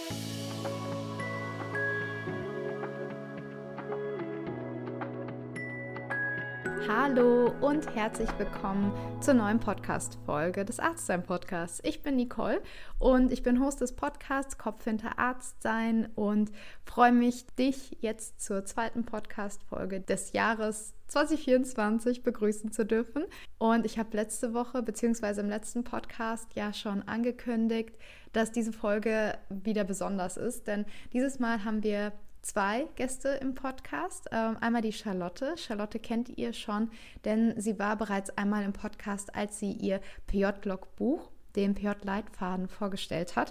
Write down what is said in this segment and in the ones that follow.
Hallo und herzlich willkommen zur neuen Podcast-Folge des Arztsein-Podcasts. Ich bin Nicole und ich bin Host des Podcasts Kopf hinter Arztsein und freue mich, dich jetzt zur zweiten Podcast-Folge des Jahres 2024 begrüßen zu dürfen. Und ich habe letzte Woche bzw. im letzten Podcast ja schon angekündigt, dass diese Folge wieder besonders ist, denn dieses Mal haben wir zwei Gäste im Podcast. Einmal die Charlotte. Charlotte kennt ihr schon, denn sie war bereits einmal im Podcast, als sie ihr PJ-Logbuch, den PJ-Leitfaden, vorgestellt hat,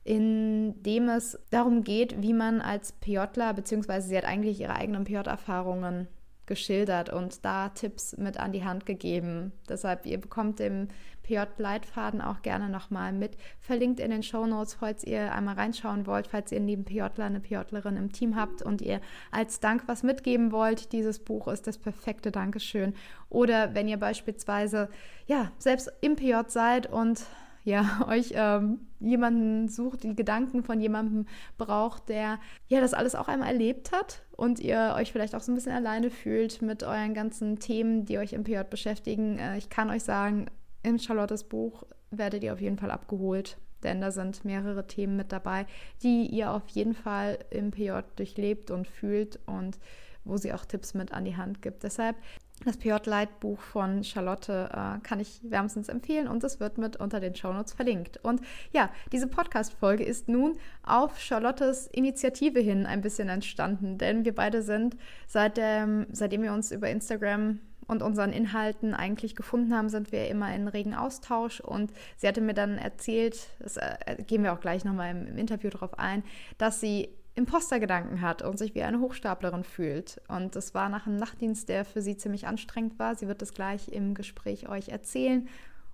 in dem es darum geht, wie man als PJler, beziehungsweise sie hat eigentlich ihre eigenen PJ-Erfahrungen geschildert und da Tipps mit an die Hand gegeben. Deshalb, ihr bekommt den PJ-Leitfaden auch gerne nochmal mit verlinkt in den Shownotes, falls ihr einmal reinschauen wollt, falls ihr einen lieben PJler, eine PJlerin im Team habt und ihr als Dank was mitgeben wollt. Dieses Buch ist das perfekte Dankeschön. Oder wenn ihr beispielsweise selbst im PJ seid und euch jemanden sucht, die Gedanken von jemandem braucht, der das alles auch einmal erlebt hat und ihr euch vielleicht auch so ein bisschen alleine fühlt mit euren ganzen Themen, die euch im PJ beschäftigen. Ich kann euch sagen, in Charlottes Buch werdet ihr auf jeden Fall abgeholt, denn da sind mehrere Themen mit dabei, die ihr auf jeden Fall im PJ durchlebt und fühlt und wo sie auch Tipps mit an die Hand gibt. Deshalb das PJ-Leitbuch von Charlotte kann ich wärmstens empfehlen und es wird mit unter den Shownotes verlinkt. Und diese Podcast-Folge ist nun auf Charlottes Initiative hin ein bisschen entstanden, denn wir beide sind, seitdem wir uns über Instagram und unseren Inhalten eigentlich gefunden haben, sind wir immer in regen Austausch und sie hatte mir dann erzählt, das gehen wir auch gleich nochmal im Interview drauf ein, dass sie Impostergedanken hat und sich wie eine Hochstaplerin fühlt. Und das war nach einem Nachtdienst, der für sie ziemlich anstrengend war. Sie wird das gleich im Gespräch euch erzählen.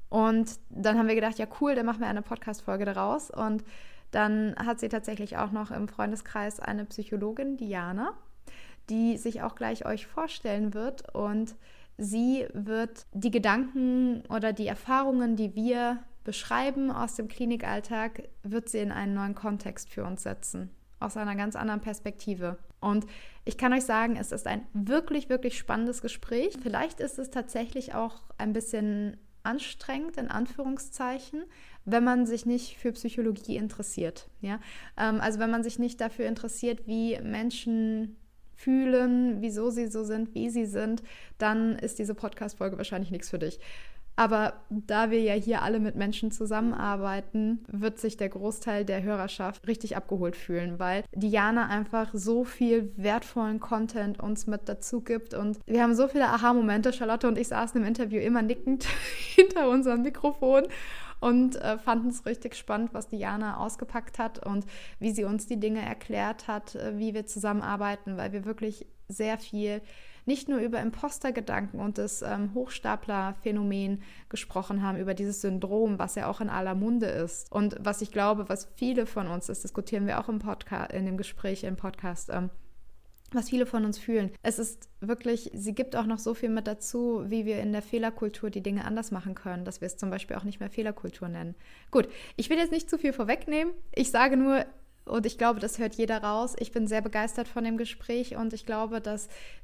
Und dann haben wir gedacht, ja cool, dann machen wir eine Podcast-Folge daraus. Und dann hat sie tatsächlich auch noch im Freundeskreis eine Psychologin, Diana, die sich auch gleich euch vorstellen wird. Und sie wird die Gedanken oder die Erfahrungen, die wir beschreiben aus dem Klinikalltag, wird sie in einen neuen Kontext für uns setzen. Aus einer ganz anderen Perspektive. Und ich kann euch sagen, es ist ein wirklich, wirklich spannendes Gespräch. Vielleicht ist es tatsächlich auch ein bisschen anstrengend, in Anführungszeichen, wenn man sich nicht für Psychologie interessiert. Ja? Also wenn man sich nicht dafür interessiert, wie Menschen fühlen, wieso sie so sind, wie sie sind, dann ist diese Podcast-Folge wahrscheinlich nichts für dich. Aber da wir ja hier alle mit Menschen zusammenarbeiten, wird sich der Großteil der Hörerschaft richtig abgeholt fühlen, weil Diana einfach so viel wertvollen Content uns mit dazu gibt. Und wir haben so viele Aha-Momente. Charlotte und ich saßen im Interview immer nickend hinter unserem Mikrofon und fanden es richtig spannend, was Diana ausgepackt hat und wie sie uns die Dinge erklärt hat, wie wir zusammenarbeiten, weil wir wirklich sehr viel nicht nur über Impostergedanken und das Hochstapler-Phänomen gesprochen haben, über dieses Syndrom, was ja auch in aller Munde ist. Und was ich glaube, was viele von uns, das diskutieren wir auch im Podcast, in dem Gespräch im Podcast, was viele von uns fühlen. Es ist wirklich, sie gibt auch noch so viel mit dazu, wie wir in der Fehlerkultur die Dinge anders machen können, dass wir es zum Beispiel auch nicht mehr Fehlerkultur nennen. Gut, ich will jetzt nicht zu viel vorwegnehmen. Ich sage nur, und ich glaube, das hört jeder raus. Ich bin sehr begeistert von dem Gespräch und ich glaube, dass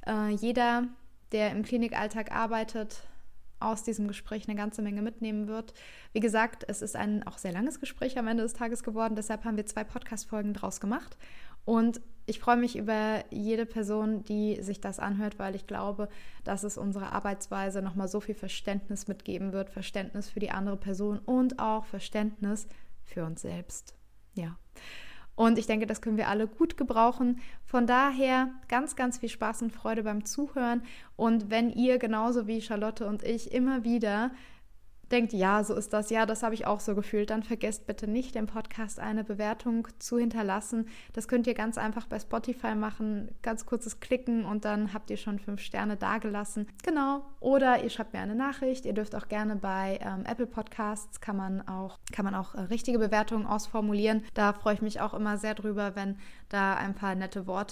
jeder, der im Klinikalltag arbeitet, aus diesem Gespräch eine ganze Menge mitnehmen wird. Wie gesagt, es ist ein auch sehr langes Gespräch am Ende des Tages geworden. Deshalb haben wir 2 Podcast-Folgen draus gemacht. Und ich freue mich über jede Person, die sich das anhört, weil ich glaube, dass es unserer Arbeitsweise nochmal so viel Verständnis mitgeben wird. Verständnis für die andere Person und auch Verständnis für uns selbst. Ja. Und ich denke, das können wir alle gut gebrauchen. Von daher ganz, ganz viel Spaß und Freude beim Zuhören. Und wenn ihr genauso wie Charlotte und ich immer wieder denkt, ja, so ist das, ja, das habe ich auch so gefühlt, dann vergesst bitte nicht, dem Podcast eine Bewertung zu hinterlassen. Das könnt ihr ganz einfach bei Spotify machen, ganz kurzes Klicken und dann habt ihr schon 5 Sterne dagelassen. Genau. Oder ihr schreibt mir eine Nachricht. Ihr dürft auch gerne bei Apple Podcasts, kann man auch richtige Bewertungen ausformulieren. Da freue ich mich auch immer sehr drüber, wenn da ein paar nette Worte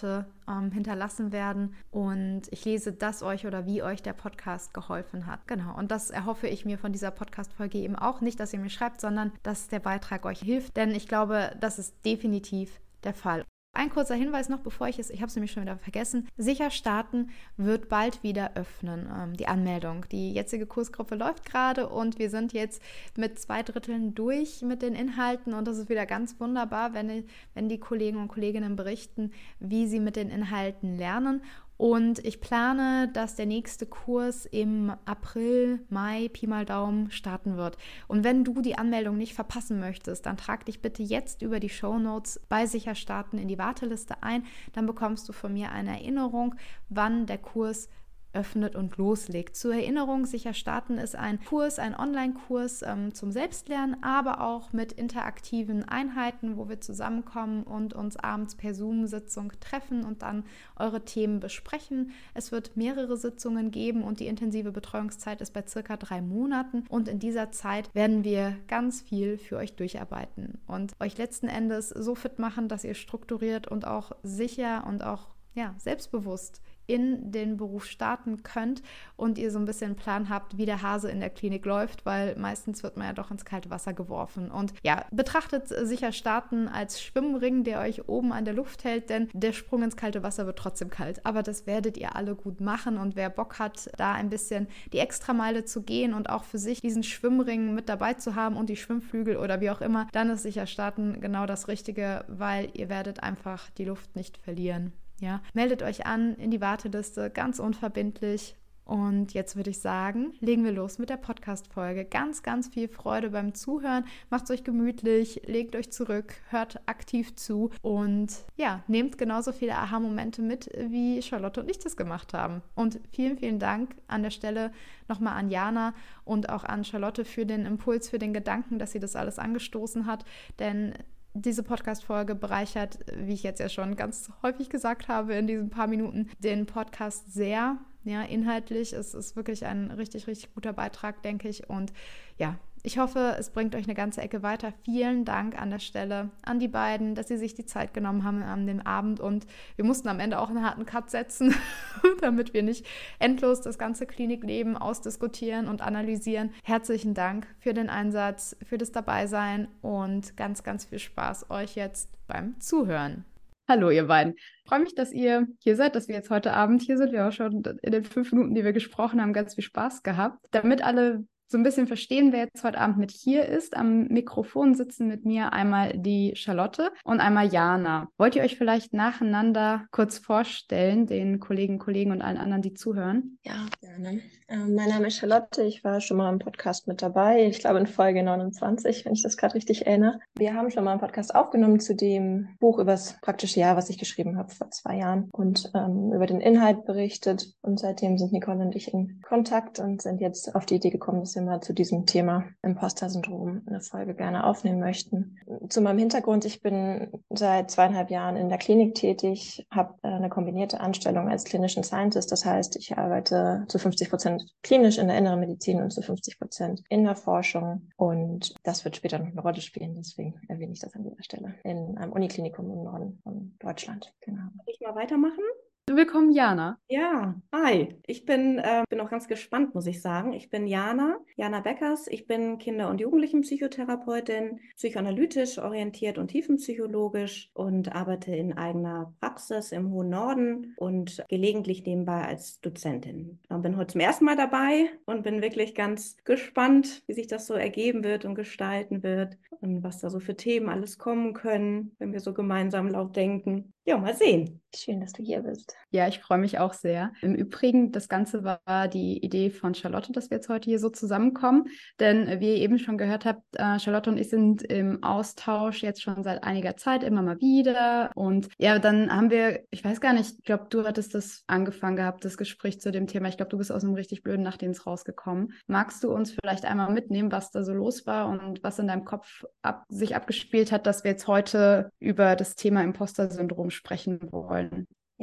hinterlassen werden. Und ich lese, dass euch oder wie euch der Podcast geholfen hat. Genau. Und das erhoffe ich mir von dieser Podcast-Folge eben auch. Nicht, dass ihr mir schreibt, sondern dass der Beitrag euch hilft. Denn ich glaube, das ist definitiv der Fall. Ein kurzer Hinweis noch, bevor ich habe es nämlich schon wieder vergessen, Sicher Starten wird bald wieder öffnen, die Anmeldung. Die jetzige Kursgruppe läuft gerade und wir sind jetzt mit 2/3 durch mit den Inhalten und das ist wieder ganz wunderbar, wenn die Kollegen und Kolleginnen berichten, wie sie mit den Inhalten lernen. Und ich plane, dass der nächste Kurs im April, Mai, Pi mal Daumen, starten wird. Und wenn du die Anmeldung nicht verpassen möchtest, dann trag dich bitte jetzt über die Shownotes bei Sicher Starten in die Warteliste ein. Dann bekommst du von mir eine Erinnerung, wann der Kurs öffnet und loslegt. Zur Erinnerung, Sicher Starten ist ein Kurs, ein Online-Kurs zum Selbstlernen, aber auch mit interaktiven Einheiten, wo wir zusammenkommen und uns abends per Zoom-Sitzung treffen und dann eure Themen besprechen. Es wird mehrere Sitzungen geben und die intensive Betreuungszeit ist bei circa 3 Monaten und in dieser Zeit werden wir ganz viel für euch durcharbeiten und euch letzten Endes so fit machen, dass ihr strukturiert und auch sicher und auch selbstbewusst in den Beruf starten könnt und ihr so ein bisschen einen Plan habt, wie der Hase in der Klinik läuft, weil meistens wird man ja doch ins kalte Wasser geworfen. Und ja, betrachtet Sicher Starten als Schwimmring, der euch oben an der Luft hält, denn der Sprung ins kalte Wasser wird trotzdem kalt. Aber das werdet ihr alle gut machen und wer Bock hat, da ein bisschen die Extrameile zu gehen und auch für sich diesen Schwimmring mit dabei zu haben und die Schwimmflügel oder wie auch immer, dann ist Sicher Starten genau das Richtige, weil ihr werdet einfach die Luft nicht verlieren. Ja, meldet euch an in die Warteliste, ganz unverbindlich. Und jetzt würde ich sagen, legen wir los mit der Podcast-Folge. Ganz, ganz viel Freude beim Zuhören. Macht es euch gemütlich, legt euch zurück, hört aktiv zu und ja, nehmt genauso viele Aha-Momente mit, wie Charlotte und ich das gemacht haben. Und vielen, vielen Dank an der Stelle nochmal an Jana und auch an Charlotte für den Impuls, für den Gedanken, dass sie das alles angestoßen hat, denn diese Podcast-Folge bereichert, wie ich jetzt ja schon ganz häufig gesagt habe in diesen paar Minuten, den Podcast sehr, inhaltlich. Es ist wirklich ein richtig, richtig guter Beitrag, denke ich. Und ja, ich hoffe, es bringt euch eine ganze Ecke weiter. Vielen Dank an der Stelle an die beiden, dass sie sich die Zeit genommen haben an dem Abend. Und wir mussten am Ende auch einen harten Cut setzen, damit wir nicht endlos das ganze Klinikleben ausdiskutieren und analysieren. Herzlichen Dank für den Einsatz, für das Dabeisein und ganz, ganz viel Spaß euch jetzt beim Zuhören. Hallo ihr beiden. Ich freue mich, dass ihr hier seid, dass wir jetzt heute Abend hier sind. Wir haben auch schon in den 5 Minuten, die wir gesprochen haben, ganz viel Spaß gehabt. Damit alle so ein bisschen verstehen, wer jetzt heute Abend mit hier ist. Am Mikrofon sitzen mit mir einmal die Charlotte und einmal Jana. Wollt ihr euch vielleicht nacheinander kurz vorstellen, den Kollegen und allen anderen, die zuhören? Ja, gerne. Mein Name ist Charlotte. Ich war schon mal im Podcast mit dabei. Ich glaube in Folge 29, wenn ich das gerade richtig erinnere. Wir haben schon mal einen Podcast aufgenommen zu dem Buch über das praktische Jahr, was ich geschrieben habe vor 2 Jahren und über den Inhalt berichtet. Und seitdem sind Nicole und ich in Kontakt und sind jetzt auf die Idee gekommen, dass wir mal zu diesem Thema Imposter-Syndrom eine Folge gerne aufnehmen möchten. Zu meinem Hintergrund: Ich bin seit 2,5 Jahren in der Klinik tätig, habe eine kombinierte Anstellung als Clinician Scientist. Das heißt, ich arbeite zu 50% klinisch in der inneren Medizin und zu 50% in der Forschung. Und das wird später noch eine Rolle spielen, deswegen erwähne ich das an dieser Stelle. In einem Uniklinikum im Norden von Deutschland. Genau. Soll ich mal weitermachen? Willkommen, Jana. Ja, hi. Ich bin auch ganz gespannt, muss ich sagen. Ich bin Jana Beckers. Ich bin Kinder- und Jugendlichenpsychotherapeutin, psychoanalytisch orientiert und tiefenpsychologisch und arbeite in eigener Praxis im hohen Norden und gelegentlich nebenbei als Dozentin. Ich bin heute zum ersten Mal dabei und bin wirklich ganz gespannt, wie sich das so ergeben wird und gestalten wird und was da so für Themen alles kommen können, wenn wir so gemeinsam laut denken. Ja, mal sehen. Schön, dass du hier bist. Ja, ich freue mich auch sehr. Im Übrigen, das Ganze war die Idee von Charlotte, dass wir jetzt heute hier so zusammenkommen. Denn wie ihr eben schon gehört habt, Charlotte und ich sind im Austausch jetzt schon seit einiger Zeit, immer mal wieder. Und ja, dann haben wir, ich weiß gar nicht, ich glaube, du hattest das angefangen gehabt, das Gespräch zu dem Thema. Ich glaube, du bist aus einem richtig blöden Nachtdienst rausgekommen. Magst du uns vielleicht einmal mitnehmen, was da so los war und was in deinem Kopf sich abgespielt hat, dass wir jetzt heute über das Thema Imposter-Syndrom sprechen wollen?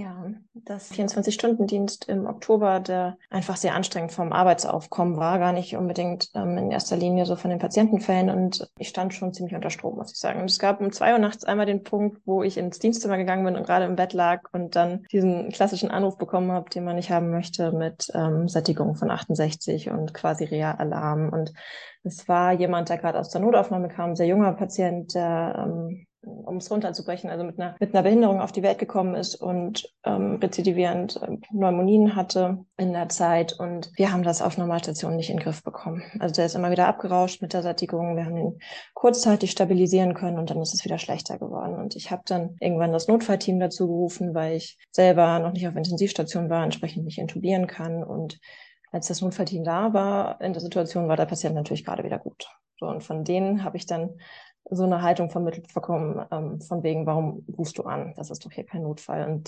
Ja, das 24-Stunden-Dienst im Oktober, der einfach sehr anstrengend vom Arbeitsaufkommen war, gar nicht unbedingt in erster Linie so von den Patientenfällen. Und ich stand schon ziemlich unter Strom, muss ich sagen. Und es gab um 2 Uhr nachts einmal den Punkt, wo ich ins Dienstzimmer gegangen bin und gerade im Bett lag und dann diesen klassischen Anruf bekommen habe, den man nicht haben möchte, mit Sättigung von 68 und quasi Reha-Alarm. Und es war jemand, der gerade aus der Notaufnahme kam, ein sehr junger Patient, der um es runterzubrechen, also mit einer Behinderung auf die Welt gekommen ist und rezidivierend Pneumonien hatte in der Zeit. Und wir haben das auf Normalstation nicht in den Griff bekommen. Also der ist immer wieder abgerauscht mit der Sättigung. Wir haben ihn kurzzeitig stabilisieren können und dann ist es wieder schlechter geworden. Und ich habe dann irgendwann das Notfallteam dazu gerufen, weil ich selber noch nicht auf Intensivstation war, entsprechend nicht intubieren kann. Und als das Notfallteam da war, in der Situation war der Patient natürlich gerade wieder gut. So, und von denen habe ich dann so eine Haltung vermittelt bekommen, von wegen, warum rufst du an? Das ist doch hier kein Notfall. Und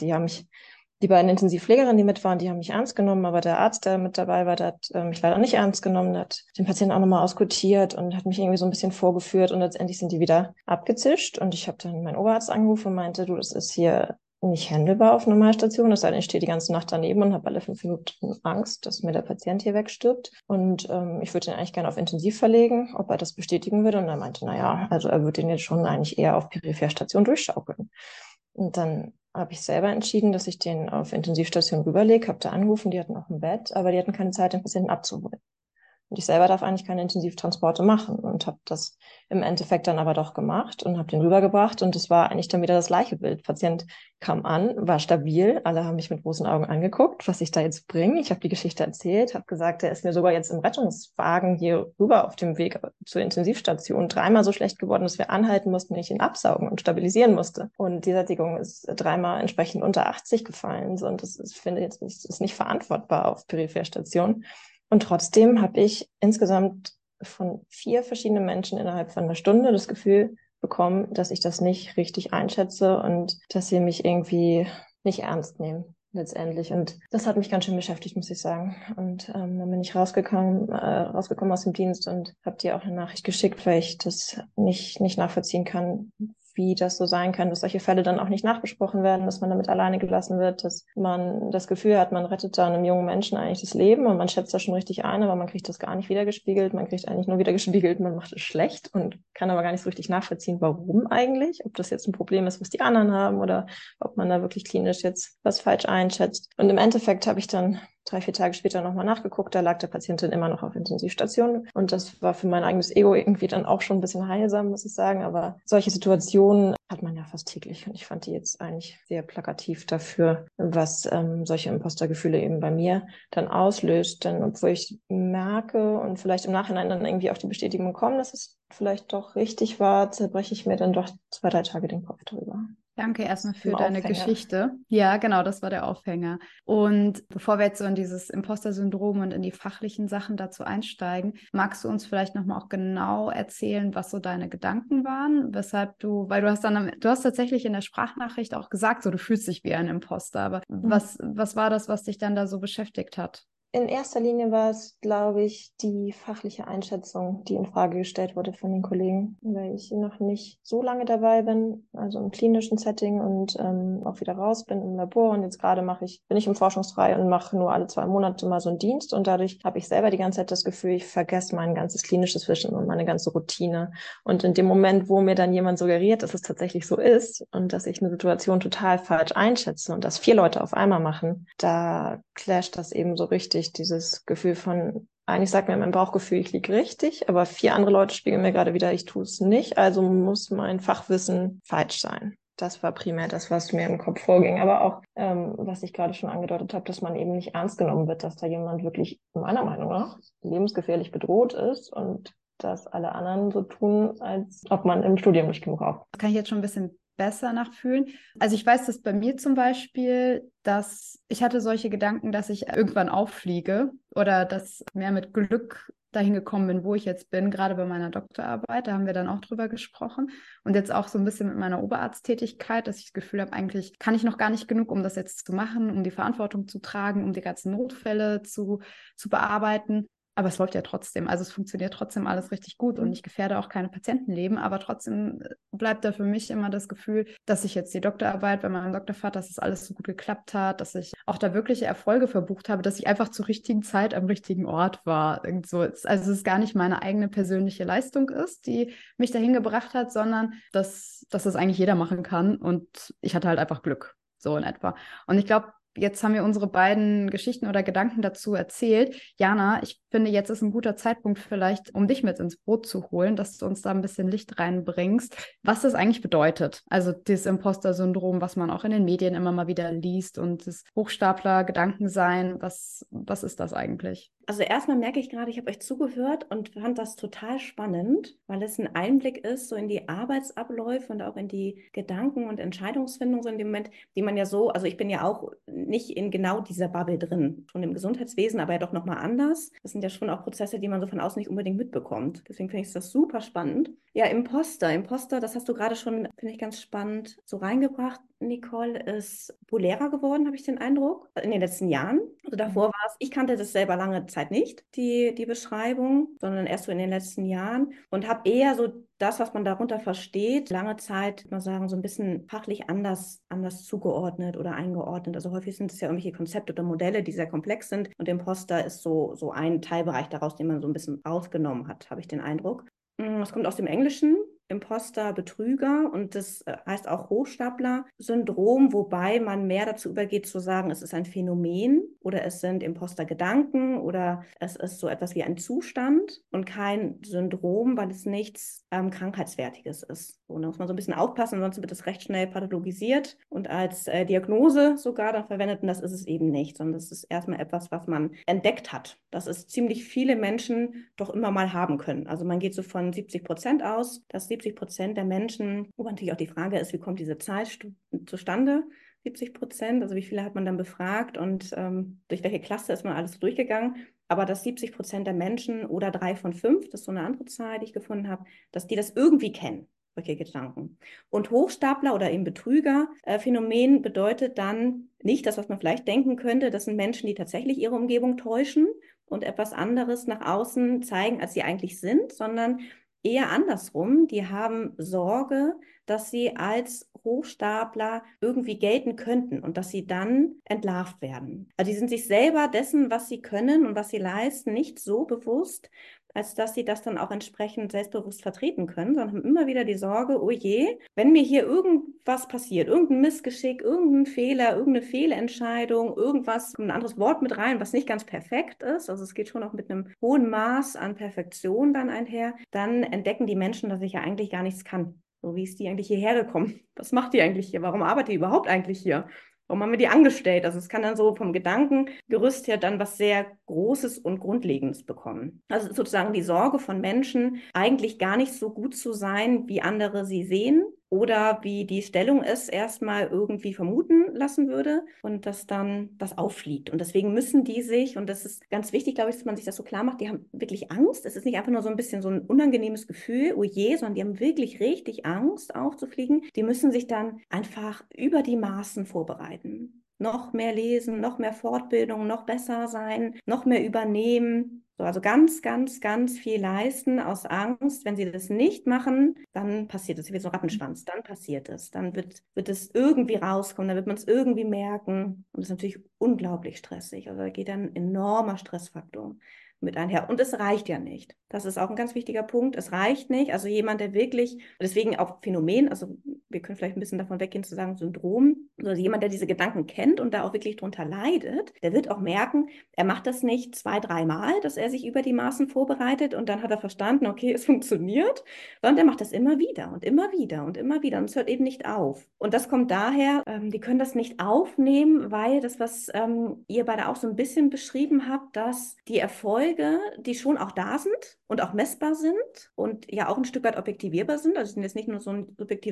die beiden Intensivpflegerinnen, die mit waren, die haben mich ernst genommen, aber der Arzt, der mit dabei war, der hat mich leider nicht ernst genommen, der hat den Patienten auch nochmal auskultiert und hat mich irgendwie so ein bisschen vorgeführt und letztendlich sind die wieder abgezischt und ich habe dann meinen Oberarzt angerufen und meinte, du, das ist hier nicht handelbar auf Normalstation, es sei denn, ich stehe die ganze Nacht daneben und habe alle 5 Minuten Angst, dass mir der Patient hier wegstirbt. Und ich würde ihn eigentlich gerne auf Intensiv verlegen, ob er das bestätigen würde. Und er meinte, naja, also er würde ihn jetzt schon eigentlich eher auf Peripherstation durchschaukeln. Und dann habe ich selber entschieden, dass ich den auf Intensivstation rüberlege, habe da angerufen, die hatten auch ein Bett, aber die hatten keine Zeit, den Patienten abzuholen. Und ich selber darf eigentlich keine Intensivtransporte machen und habe das im Endeffekt dann aber doch gemacht und habe den rübergebracht und es war eigentlich dann wieder das gleiche Bild. Patient kam an, war stabil, alle haben mich mit großen Augen angeguckt, was ich da jetzt bringe. Ich habe die Geschichte erzählt, habe gesagt, der ist mir sogar jetzt im Rettungswagen hier rüber auf dem Weg zur Intensivstation 3-mal so schlecht geworden, dass wir anhalten mussten, ich ihn absaugen und stabilisieren musste. Und die Sättigung ist 3-mal entsprechend unter 80 gefallen. So, und das ist, finde ich, jetzt nicht, ist nicht verantwortbar auf Peripherstation. Und trotzdem habe ich insgesamt von 4 verschiedenen Menschen innerhalb von einer Stunde das Gefühl bekommen, dass ich das nicht richtig einschätze und dass sie mich irgendwie nicht ernst nehmen letztendlich. Und das hat mich ganz schön beschäftigt, muss ich sagen. Und dann bin ich rausgekommen aus dem Dienst und habe dir auch eine Nachricht geschickt, weil ich das nicht nachvollziehen kann, wie das so sein kann, dass solche Fälle dann auch nicht nachbesprochen werden, dass man damit alleine gelassen wird, dass man das Gefühl hat, man rettet da einem jungen Menschen eigentlich das Leben und man schätzt das schon richtig ein, aber man kriegt das gar nicht wiedergespiegelt. Man kriegt eigentlich nur wiedergespiegelt, man macht es schlecht und kann aber gar nicht so richtig nachvollziehen, warum eigentlich, ob das jetzt ein Problem ist, was die anderen haben oder ob man da wirklich klinisch jetzt was falsch einschätzt. Und im Endeffekt habe ich dann 3-4 Tage später nochmal nachgeguckt, da lag der Patientin immer noch auf Intensivstation. Und das war für mein eigenes Ego irgendwie dann auch schon ein bisschen heilsam, muss ich sagen. Aber solche Situationen hat man ja fast täglich. Und ich fand die jetzt eigentlich sehr plakativ dafür, was solche Impostergefühle eben bei mir dann auslöst. Denn obwohl ich merke und vielleicht im Nachhinein dann irgendwie auch die Bestätigung bekomme, dass es vielleicht doch richtig war, zerbreche ich mir dann doch 2-3 Tage den Kopf drüber. Danke erstmal für Im deine Aufhänger. Geschichte. Ja, genau, das war der Aufhänger. Und bevor wir jetzt so in dieses Imposter-Syndrom und in die fachlichen Sachen dazu einsteigen, magst du uns vielleicht nochmal auch genau erzählen, was so deine Gedanken waren, weil du hast tatsächlich in der Sprachnachricht auch gesagt, so du fühlst dich wie ein Imposter, aber was war das, was dich dann da so beschäftigt hat? In erster Linie war es, glaube ich, die fachliche Einschätzung, die in Frage gestellt wurde von den Kollegen, weil ich noch nicht so lange dabei bin, also im klinischen Setting und auch wieder raus bin im Labor und jetzt gerade bin ich im Forschungsfrei und mache nur alle 2 Monate mal so einen Dienst und dadurch habe ich selber die ganze Zeit das Gefühl, ich vergesse mein ganzes klinisches Wissen und meine ganze Routine und in dem Moment, wo mir dann jemand suggeriert, dass es tatsächlich so ist und dass ich eine Situation total falsch einschätze und das 4 Leute auf einmal machen, da clasht das eben so richtig. Dieses Gefühl von, eigentlich sagt mir mein Bauchgefühl, ich liege richtig, aber 4 andere Leute spiegeln mir gerade wieder, ich tue es nicht, also muss mein Fachwissen falsch sein. Das war primär das, was mir im Kopf vorging. Aber auch, was ich gerade schon angedeutet habe, dass man eben nicht ernst genommen wird, dass da jemand wirklich, meiner Meinung nach, lebensgefährlich bedroht ist und dass alle anderen so tun, als ob man im Studium nicht genug aufpasst. Das kann ich jetzt schon ein bisschen besser nachfühlen. Also ich weiß, dass bei mir zum Beispiel, dass ich hatte solche Gedanken, dass ich irgendwann auffliege oder dass mehr mit Glück dahin gekommen bin, wo ich jetzt bin, gerade bei meiner Doktorarbeit, da haben wir dann auch drüber gesprochen und jetzt auch so ein bisschen mit meiner Oberarzttätigkeit, dass ich das Gefühl habe, eigentlich kann ich noch gar nicht genug, um das jetzt zu machen, um die Verantwortung zu tragen, um die ganzen Notfälle zu bearbeiten. Aber es läuft ja trotzdem. Also es funktioniert trotzdem alles richtig gut und ich gefährde auch keine Patientenleben. Aber trotzdem bleibt da für mich immer das Gefühl, dass ich jetzt die Doktorarbeit bei meinem Doktorvater, dass es alles so gut geklappt hat, dass ich auch da wirkliche Erfolge verbucht habe, dass ich einfach zur richtigen Zeit am richtigen Ort war. Irgend so. Also es gar nicht meine eigene persönliche Leistung ist, die mich dahin gebracht hat, sondern dass das eigentlich jeder machen kann. Und ich hatte halt einfach Glück, so in etwa. Und ich glaube, jetzt haben wir unsere beiden Geschichten oder Gedanken dazu erzählt. Jana, ich finde, jetzt ist ein guter Zeitpunkt vielleicht, um dich mit ins Boot zu holen, dass du uns da ein bisschen Licht reinbringst, was das eigentlich bedeutet. Also dieses Imposter-Syndrom, was man auch in den Medien immer mal wieder liest und das Hochstapler-Gedankensein, was ist das eigentlich? Also erstmal merke ich gerade, ich habe euch zugehört und fand das total spannend, weil es ein Einblick ist so in die Arbeitsabläufe und auch in die Gedanken- und Entscheidungsfindung so in dem Moment, die man ja so, also ich bin ja auch nicht in genau dieser Bubble drin, schon im Gesundheitswesen, aber ja doch nochmal anders. Das sind ja schon auch Prozesse, die man so von außen nicht unbedingt mitbekommt. Deswegen finde ich das super spannend. Ja, Imposter, das hast du gerade schon, finde ich ganz spannend, so reingebracht. Nicole, ist populärer geworden, habe ich den Eindruck, in den letzten Jahren. Also davor war es, ich kannte das selber lange Zeit nicht, die Beschreibung, sondern erst so in den letzten Jahren und habe eher so das, was man darunter versteht, lange Zeit, mal sagen, so ein bisschen fachlich anders zugeordnet oder eingeordnet. Also häufig sind es ja irgendwelche Konzepte oder Modelle, die sehr komplex sind und Imposter ist so ein Teilbereich daraus, den man so ein bisschen rausgenommen hat, habe ich den Eindruck. Es kommt aus dem Englischen, Imposter, Betrüger und das heißt auch Hochstapler-Syndrom, wobei man mehr dazu übergeht zu sagen, es ist ein Phänomen oder es sind Imposter-Gedanken oder es ist so etwas wie ein Zustand und kein Syndrom, weil es nichts Krankheitswertiges ist. So, da muss man so ein bisschen aufpassen, sonst wird es recht schnell pathologisiert und als Diagnose sogar dann verwendet und das ist es eben nicht, sondern es ist erstmal etwas, was man entdeckt hat, dass es ziemlich viele Menschen doch immer mal haben können. Also man geht so von 70% aus, dass 70% der Menschen, wo natürlich auch die Frage ist, wie kommt diese Zahl zustande? 70%, also wie viele hat man dann befragt und durch welche Klasse ist man alles so durchgegangen? Aber dass 70% der Menschen oder 3 von 5, das ist so eine andere Zahl, die ich gefunden habe, dass die das irgendwie kennen, solche Gedanken. Und Hochstapler oder eben Betrüger-Phänomen bedeutet dann nicht das, was man vielleicht denken könnte, das sind Menschen, die tatsächlich ihre Umgebung täuschen und etwas anderes nach außen zeigen, als sie eigentlich sind, sondern eher andersrum. Die haben Sorge, dass sie als Hochstapler irgendwie gelten könnten und dass sie dann entlarvt werden. Also die sind sich selber dessen, was sie können und was sie leisten, nicht so bewusst, als dass sie das dann auch entsprechend selbstbewusst vertreten können, sondern haben immer wieder die Sorge, oh je, wenn mir hier irgendwas passiert, irgendein Missgeschick, irgendein Fehler, irgendeine Fehlentscheidung, irgendwas, kommt ein anderes Wort mit rein, was nicht ganz perfekt ist, also es geht schon auch mit einem hohen Maß an Perfektion dann einher, dann entdecken die Menschen, dass ich ja eigentlich gar nichts kann. So, wie ist die eigentlich hierher gekommen? Was macht die eigentlich hier? Warum arbeitet die überhaupt eigentlich hier? Warum haben wir die angestellt? Also es kann dann so vom Gedankengerüst her dann was sehr Großes und Grundlegendes bekommen. Also sozusagen die Sorge von Menschen, eigentlich gar nicht so gut zu sein, wie andere sie sehen oder wie die Stellung es erstmal irgendwie vermuten lassen würde und dass dann das auffliegt. Und deswegen müssen die sich, und das ist ganz wichtig, glaube ich, dass man sich das so klar macht, die haben wirklich Angst. Es ist nicht einfach nur so ein bisschen so ein unangenehmes Gefühl, oh je, sondern die haben wirklich richtig Angst aufzufliegen. Die müssen sich dann einfach über die Maßen vorbereiten. Noch mehr lesen, noch mehr Fortbildung, noch besser sein, noch mehr übernehmen. So, also ganz, ganz, ganz viel leisten aus Angst. Wenn sie das nicht machen, dann passiert es. Wie so ein Rattenschwanz. Dann passiert es. Dann wird es irgendwie rauskommen. Dann wird man es irgendwie merken. Und das ist natürlich unglaublich stressig. Also da geht dann ein enormer Stressfaktor mit einher. Und es reicht ja nicht. Das ist auch ein ganz wichtiger Punkt. Es reicht nicht. Also jemand, der wirklich, deswegen auch Phänomen, also wir können vielleicht ein bisschen davon weggehen zu sagen Syndrom, also jemand, der diese Gedanken kennt und da auch wirklich drunter leidet, der wird auch merken, er macht das nicht 2, 3 Mal, dass er sich über die Maßen vorbereitet und dann hat er verstanden, okay, es funktioniert, sondern er macht das immer wieder und immer wieder und immer wieder und es hört eben nicht auf. Und das kommt daher, die können das nicht aufnehmen, weil das, was ihr beide auch so ein bisschen beschrieben habt, dass die Erfolge, die schon auch da sind und auch messbar sind und ja auch ein Stück weit objektivierbar sind, also sind jetzt nicht nur so ein subjektives Empfinden,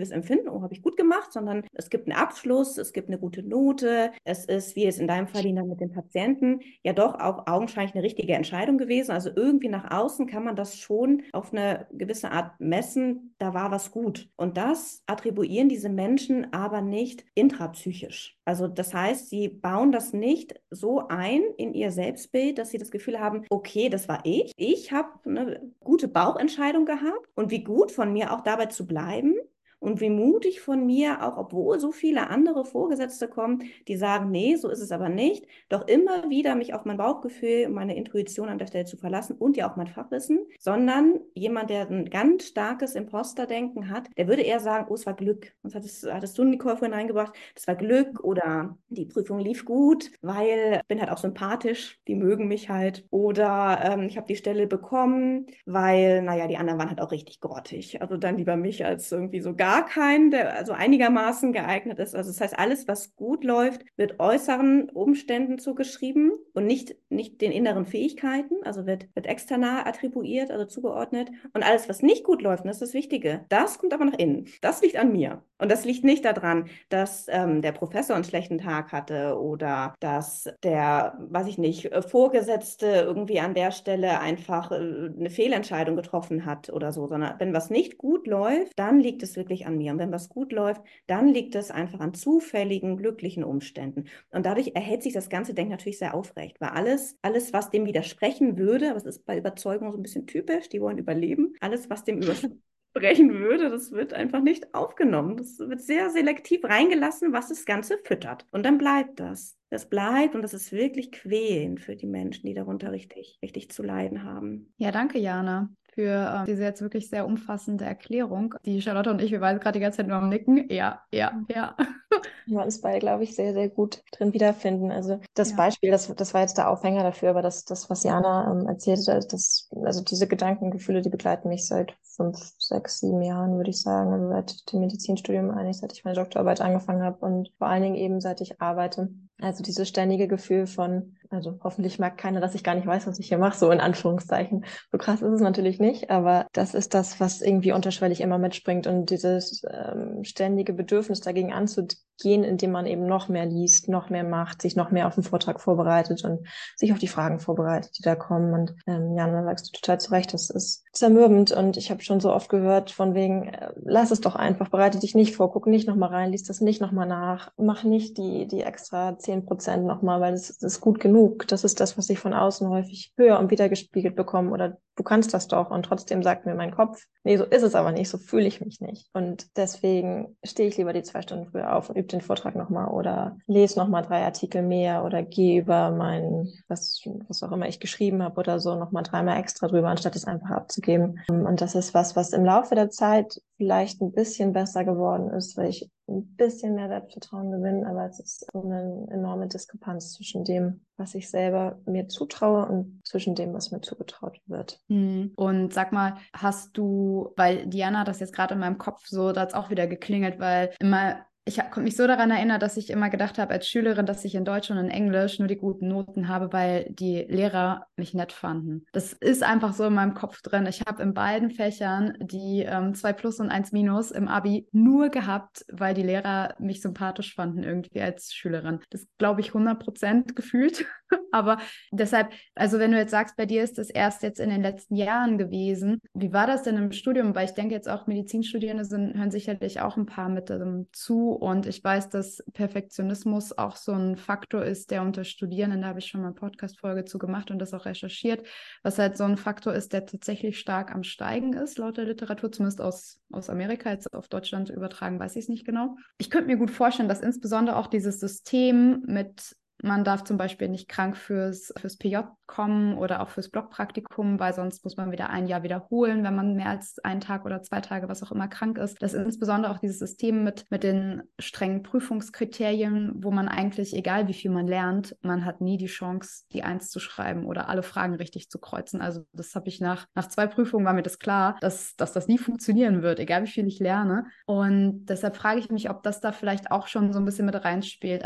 oh, habe ich gut gemacht, sondern es gibt einen Abschluss, es gibt eine gute Note, es ist, wie es in deinem Fall, Lina, mit dem Patienten, ja doch auch augenscheinlich eine richtige Entscheidung gewesen. Also irgendwie nach außen kann man das schon auf eine gewisse Art messen, da war was gut. Und das attribuieren diese Menschen aber nicht intrapsychisch. Also das heißt, sie bauen das nicht so ein in ihr Selbstbild, dass sie das Gefühl haben, okay, das war ich. Ich habe eine gute Bauchentscheidung gehabt und wie gut von mir auch dabei zu bleiben. Und wie mutig von mir, auch obwohl so viele andere Vorgesetzte kommen, die sagen, nee, so ist es aber nicht, doch immer wieder mich auf mein Bauchgefühl, meine Intuition an der Stelle zu verlassen und ja auch mein Fachwissen, sondern jemand, der ein ganz starkes Imposterdenken hat, der würde eher sagen, oh, es war Glück. Das hattest du, Nicole, vorhin reingebracht, das war Glück oder die Prüfung lief gut, weil ich bin halt auch sympathisch, die mögen mich halt. Oder ich habe die Stelle bekommen, weil, naja, die anderen waren halt auch richtig grottig. Also dann lieber mich als irgendwie so gar keinen, der also einigermaßen geeignet ist. Also das heißt, alles, was gut läuft, wird äußeren Umständen zugeschrieben und nicht den inneren Fähigkeiten, also wird external attribuiert, also zugeordnet. Und alles, was nicht gut läuft, und das ist das Wichtige, das kommt aber nach innen. Das liegt an mir. Und das liegt nicht daran, dass der Professor einen schlechten Tag hatte oder dass der, weiß ich nicht, Vorgesetzte irgendwie an der Stelle einfach eine Fehlentscheidung getroffen hat oder so, sondern wenn was nicht gut läuft, dann liegt es wirklich an mir. Und wenn was gut läuft, dann liegt es einfach an zufälligen, glücklichen Umständen. Und dadurch erhält sich das ganze Denken natürlich sehr aufrecht, weil alles, was dem widersprechen würde, aber es ist bei Überzeugung so ein bisschen typisch, die wollen überleben, alles, was dem widersprechen würde, das wird einfach nicht aufgenommen. Das wird sehr selektiv reingelassen, was das Ganze füttert. Und dann bleibt das. Das bleibt und das ist wirklich quälend für die Menschen, die darunter richtig zu leiden haben. Ja, danke, Jana, für diese jetzt wirklich sehr umfassende Erklärung. Die Charlotte und ich, wir waren gerade die ganze Zeit nur am Nicken. Ja, ja, ja. Wir uns beide, glaube ich, sehr, sehr gut drin wiederfinden. Also das Ja. Beispiel, das war jetzt der Aufhänger dafür, aber das was Jana erzählte, also diese Gedankengefühle, die begleiten mich seit 5, 6, 7 Jahren, würde ich sagen. Also seit dem Medizinstudium eigentlich, seit ich meine Doktorarbeit angefangen habe und vor allen Dingen eben seit ich arbeite. Also dieses ständige Gefühl von, also hoffentlich merkt keiner, dass ich gar nicht weiß, was ich hier mache, so in Anführungszeichen. So krass ist es natürlich nicht, aber das ist das, was irgendwie unterschwellig immer mitspringt und dieses ständige Bedürfnis dagegen anzugehen, indem man eben noch mehr liest, noch mehr macht, sich noch mehr auf den Vortrag vorbereitet und sich auf die Fragen vorbereitet, die da kommen. Und Jan, da sagst du total zu Recht, das ist zermürbend und ich habe schon so oft gehört von wegen, lass es doch einfach, bereite dich nicht vor, guck nicht nochmal rein, lies das nicht nochmal nach, mach nicht die extra 10% nochmal, weil das ist gut genug. Das ist das, was ich von außen häufig höre und wieder gespiegelt bekomme oder du kannst das doch. Und trotzdem sagt mir mein Kopf, nee, so ist es aber nicht, so fühle ich mich nicht. Und deswegen stehe ich lieber die 2 Stunden früher auf und übe den Vortrag nochmal oder lese nochmal 3 Artikel mehr oder gehe über was auch immer ich geschrieben habe oder so, nochmal 3-mal extra drüber, anstatt es einfach abzugeben. Und das ist was im Laufe der Zeit vielleicht ein bisschen besser geworden ist, weil ich ein bisschen mehr Selbstvertrauen gewinne, aber es ist eine enorme Diskrepanz zwischen dem, was ich selber mir zutraue und zwischen dem, was mir zugetraut wird. Und sag mal, hast du, weil Diana hat das jetzt gerade in meinem Kopf so, da hat es auch wieder geklingelt, weil immer, ich konnte mich so daran erinnern, dass ich immer gedacht habe als Schülerin, dass ich in Deutsch und in Englisch nur die guten Noten habe, weil die Lehrer mich nett fanden. Das ist einfach so in meinem Kopf drin. Ich habe in beiden Fächern die 2 Plus und 1 Minus im Abi nur gehabt, weil die Lehrer mich sympathisch fanden irgendwie als Schülerin. Das glaube ich 100% gefühlt. Aber deshalb, also wenn du jetzt sagst, bei dir ist das erst jetzt in den letzten Jahren gewesen, wie war das denn im Studium? Weil ich denke jetzt auch Medizinstudierende hören sicherlich auch ein paar mit zu und ich weiß, dass Perfektionismus auch so ein Faktor ist, der unter Studierenden, da habe ich schon mal eine Podcast-Folge zu gemacht und das auch recherchiert, was halt so ein Faktor ist, der tatsächlich stark am Steigen ist, laut der Literatur, zumindest aus Amerika, jetzt auf Deutschland übertragen, weiß ich es nicht genau. Ich könnte mir gut vorstellen, dass insbesondere auch dieses System mit man darf zum Beispiel nicht krank fürs PJ kommen oder auch fürs Blockpraktikum, weil sonst muss man wieder ein Jahr wiederholen, wenn man mehr als 1 Tag oder 2 Tage, was auch immer, krank ist. Das ist insbesondere auch dieses System mit den strengen Prüfungskriterien, wo man eigentlich, egal wie viel man lernt, man hat nie die Chance, die 1 zu schreiben oder alle Fragen richtig zu kreuzen. Also das habe ich nach 2 Prüfungen war mir das klar, dass das nie funktionieren wird, egal wie viel ich lerne. Und deshalb frage ich mich, ob das da vielleicht auch schon so ein bisschen mit reinspielt. Also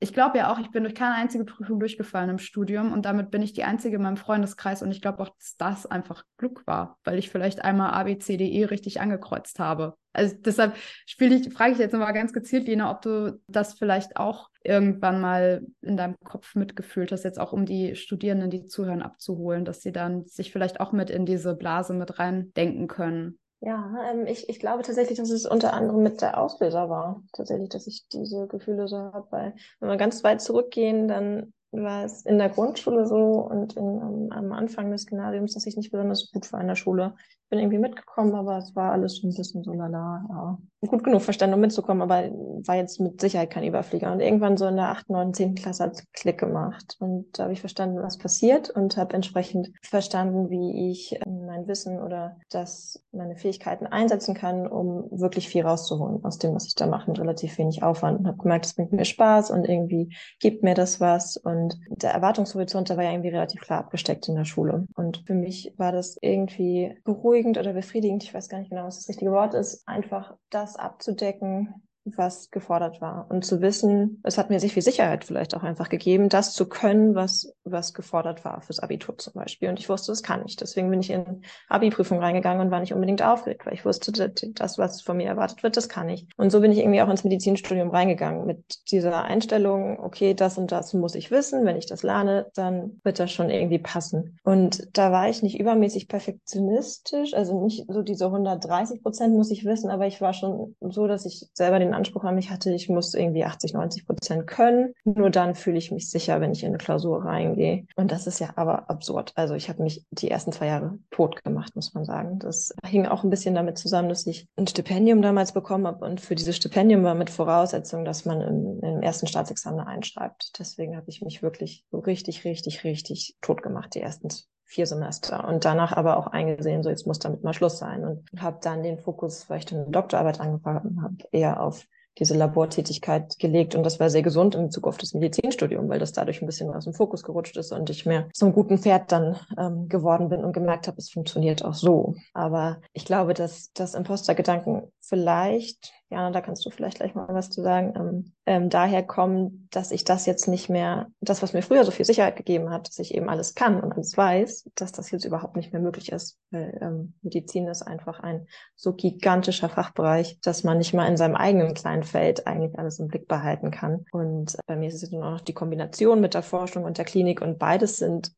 ich glaube ja auch, ich bin durch keine einzige Prüfung durchgefallen im Studium und damit bin ich die einzige in meinem Freundeskreis und ich glaube auch, dass das einfach Glück war, weil ich vielleicht einmal A, B, C, D, E richtig angekreuzt habe. Also deshalb frage ich jetzt nochmal ganz gezielt, Lena, ob du das vielleicht auch irgendwann mal in deinem Kopf mitgefühlt hast, jetzt auch um die Studierenden, die zuhören, abzuholen, dass sie dann sich vielleicht auch mit in diese Blase mit reindenken können. Ja, ich glaube tatsächlich, dass es unter anderem mit der Auslöser war, tatsächlich, dass ich diese Gefühle so habe, weil wenn wir ganz weit zurückgehen, dann war es in der Grundschule so und am Anfang des Gymnasiums, dass ich nicht besonders gut war in der Schule. Ich bin irgendwie mitgekommen, aber es war alles so ein bisschen so lala, ja. Gut genug verstanden, um mitzukommen, aber war jetzt mit Sicherheit kein Überflieger. Und irgendwann so in der 8., 9., 10. Klasse hat es Klick gemacht. Und da habe ich verstanden, was passiert und habe entsprechend verstanden, wie ich mein Wissen oder meine Fähigkeiten einsetzen kann, um wirklich viel rauszuholen aus dem, was ich da mache, mit relativ wenig Aufwand. Und habe gemerkt, es bringt mir Spaß und irgendwie gibt mir das was. Und der Erwartungshorizont, der war ja irgendwie relativ klar abgesteckt in der Schule. Und für mich war das irgendwie beruhigend oder befriedigend, ich weiß gar nicht genau, was das richtige Wort ist, einfach das abzudecken, was gefordert war. Und zu wissen, es hat mir sehr viel Sicherheit vielleicht auch einfach gegeben, das zu können, was gefordert war fürs Abitur zum Beispiel. Und ich wusste, das kann ich. Deswegen bin ich in Abi-Prüfung reingegangen und war nicht unbedingt aufgeregt, weil ich wusste, das, was von mir erwartet wird, das kann ich. Und so bin ich irgendwie auch ins Medizinstudium reingegangen mit dieser Einstellung, okay, das und das muss ich wissen. Wenn ich das lerne, dann wird das schon irgendwie passen. Und da war ich nicht übermäßig perfektionistisch, also nicht so diese 130% muss ich wissen, aber ich war schon so, dass ich selber den Anspruch an mich hatte, ich muss irgendwie 80-90% können. Nur dann fühle ich mich sicher, wenn ich in eine Klausur reingehe. Und das ist ja aber absurd. Also ich habe mich die ersten 2 Jahre tot gemacht, muss man sagen. Das hing auch ein bisschen damit zusammen, dass ich ein Stipendium damals bekommen habe. Und für dieses Stipendium war mit Voraussetzung, dass man im ersten Staatsexamen einschreibt. Deswegen habe ich mich wirklich so richtig, richtig, richtig tot gemacht, die ersten 4 Semester und danach aber auch eingesehen, so jetzt muss damit mal Schluss sein und habe dann den Fokus, weil ich dann eine Doktorarbeit angefangen habe, eher auf diese Labortätigkeit gelegt und das war sehr gesund in Bezug auf das Medizinstudium, weil das dadurch ein bisschen aus dem Fokus gerutscht ist und ich mehr so einem guten Pferd dann geworden bin und gemerkt habe, es funktioniert auch so. Aber ich glaube, dass das Imposter-Gedanken vielleicht, Jana, da kannst du vielleicht gleich mal was zu sagen, daher kommen, dass ich das jetzt nicht mehr, das, was mir früher so viel Sicherheit gegeben hat, dass ich eben alles kann und alles weiß, dass das jetzt überhaupt nicht mehr möglich ist, weil Medizin ist einfach ein so gigantischer Fachbereich, dass man nicht mal in seinem eigenen kleinen Feld eigentlich alles im Blick behalten kann. Und bei mir ist es dann auch noch die Kombination mit der Forschung und der Klinik und beides sind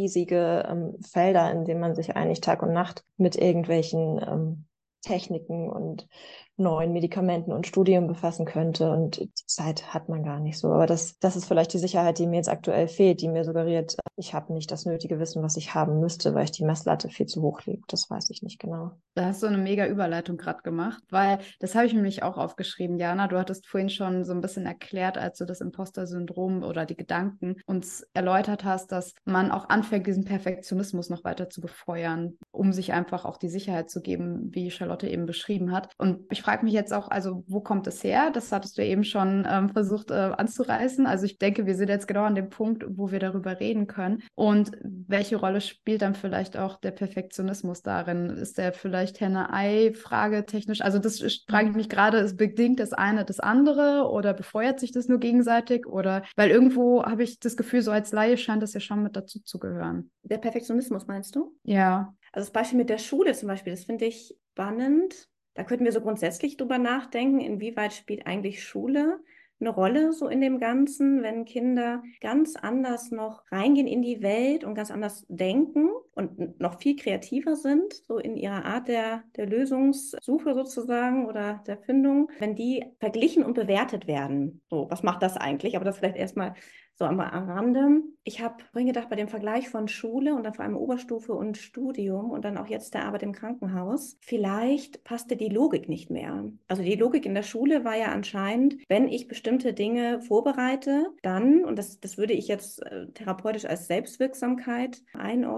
riesige Felder, in denen man sich eigentlich Tag und Nacht mit irgendwelchen Techniken und neuen Medikamenten und Studien befassen könnte. Und die Zeit hat man gar nicht so. Aber das ist vielleicht die Sicherheit, die mir jetzt aktuell fehlt, die mir suggeriert, ich habe nicht das nötige Wissen, was ich haben müsste, weil ich die Messlatte viel zu hoch lege. Das weiß ich nicht genau. Da hast du eine mega Überleitung gerade gemacht, weil das habe ich mir nämlich auch aufgeschrieben, Jana. Du hattest vorhin schon so ein bisschen erklärt, als du das Imposter-Syndrom oder die Gedanken uns erläutert hast, dass man auch anfängt, diesen Perfektionismus noch weiter zu befeuern, um sich einfach auch die Sicherheit zu geben, wie Charlotte eben beschrieben hat. Und ich frage mich jetzt auch, also wo kommt es her? Das hattest du eben schon versucht anzureißen. Also ich denke, wir sind jetzt genau an dem Punkt, wo wir darüber reden können. Und welche Rolle spielt dann vielleicht auch der Perfektionismus darin? Ist der vielleicht Henne-Ei-Frage technisch? Also das frage ich mich gerade, ist bedingt das eine das andere oder befeuert sich das nur gegenseitig? Oder weil irgendwo habe ich das Gefühl, so als Laie scheint das ja schon mit dazu zu gehören. Der Perfektionismus meinst du? Ja. Also das Beispiel mit der Schule zum Beispiel, das finde ich spannend. Da könnten wir so grundsätzlich drüber nachdenken, inwieweit spielt eigentlich Schule eine Rolle so in dem Ganzen, wenn Kinder ganz anders noch reingehen in die Welt und ganz anders denken und noch viel kreativer sind, so in ihrer Art der Lösungssuche sozusagen oder der Findung, wenn die verglichen und bewertet werden. So, was macht das eigentlich? Aber das vielleicht erstmal so am Rande. Ich habe vorhin gedacht, bei dem Vergleich von Schule und dann vor allem Oberstufe und Studium und dann auch jetzt der Arbeit im Krankenhaus, vielleicht passte die Logik nicht mehr. Also die Logik in der Schule war ja anscheinend, wenn ich bestimmte Dinge vorbereite, dann, und das würde ich jetzt therapeutisch als Selbstwirksamkeit einordnen,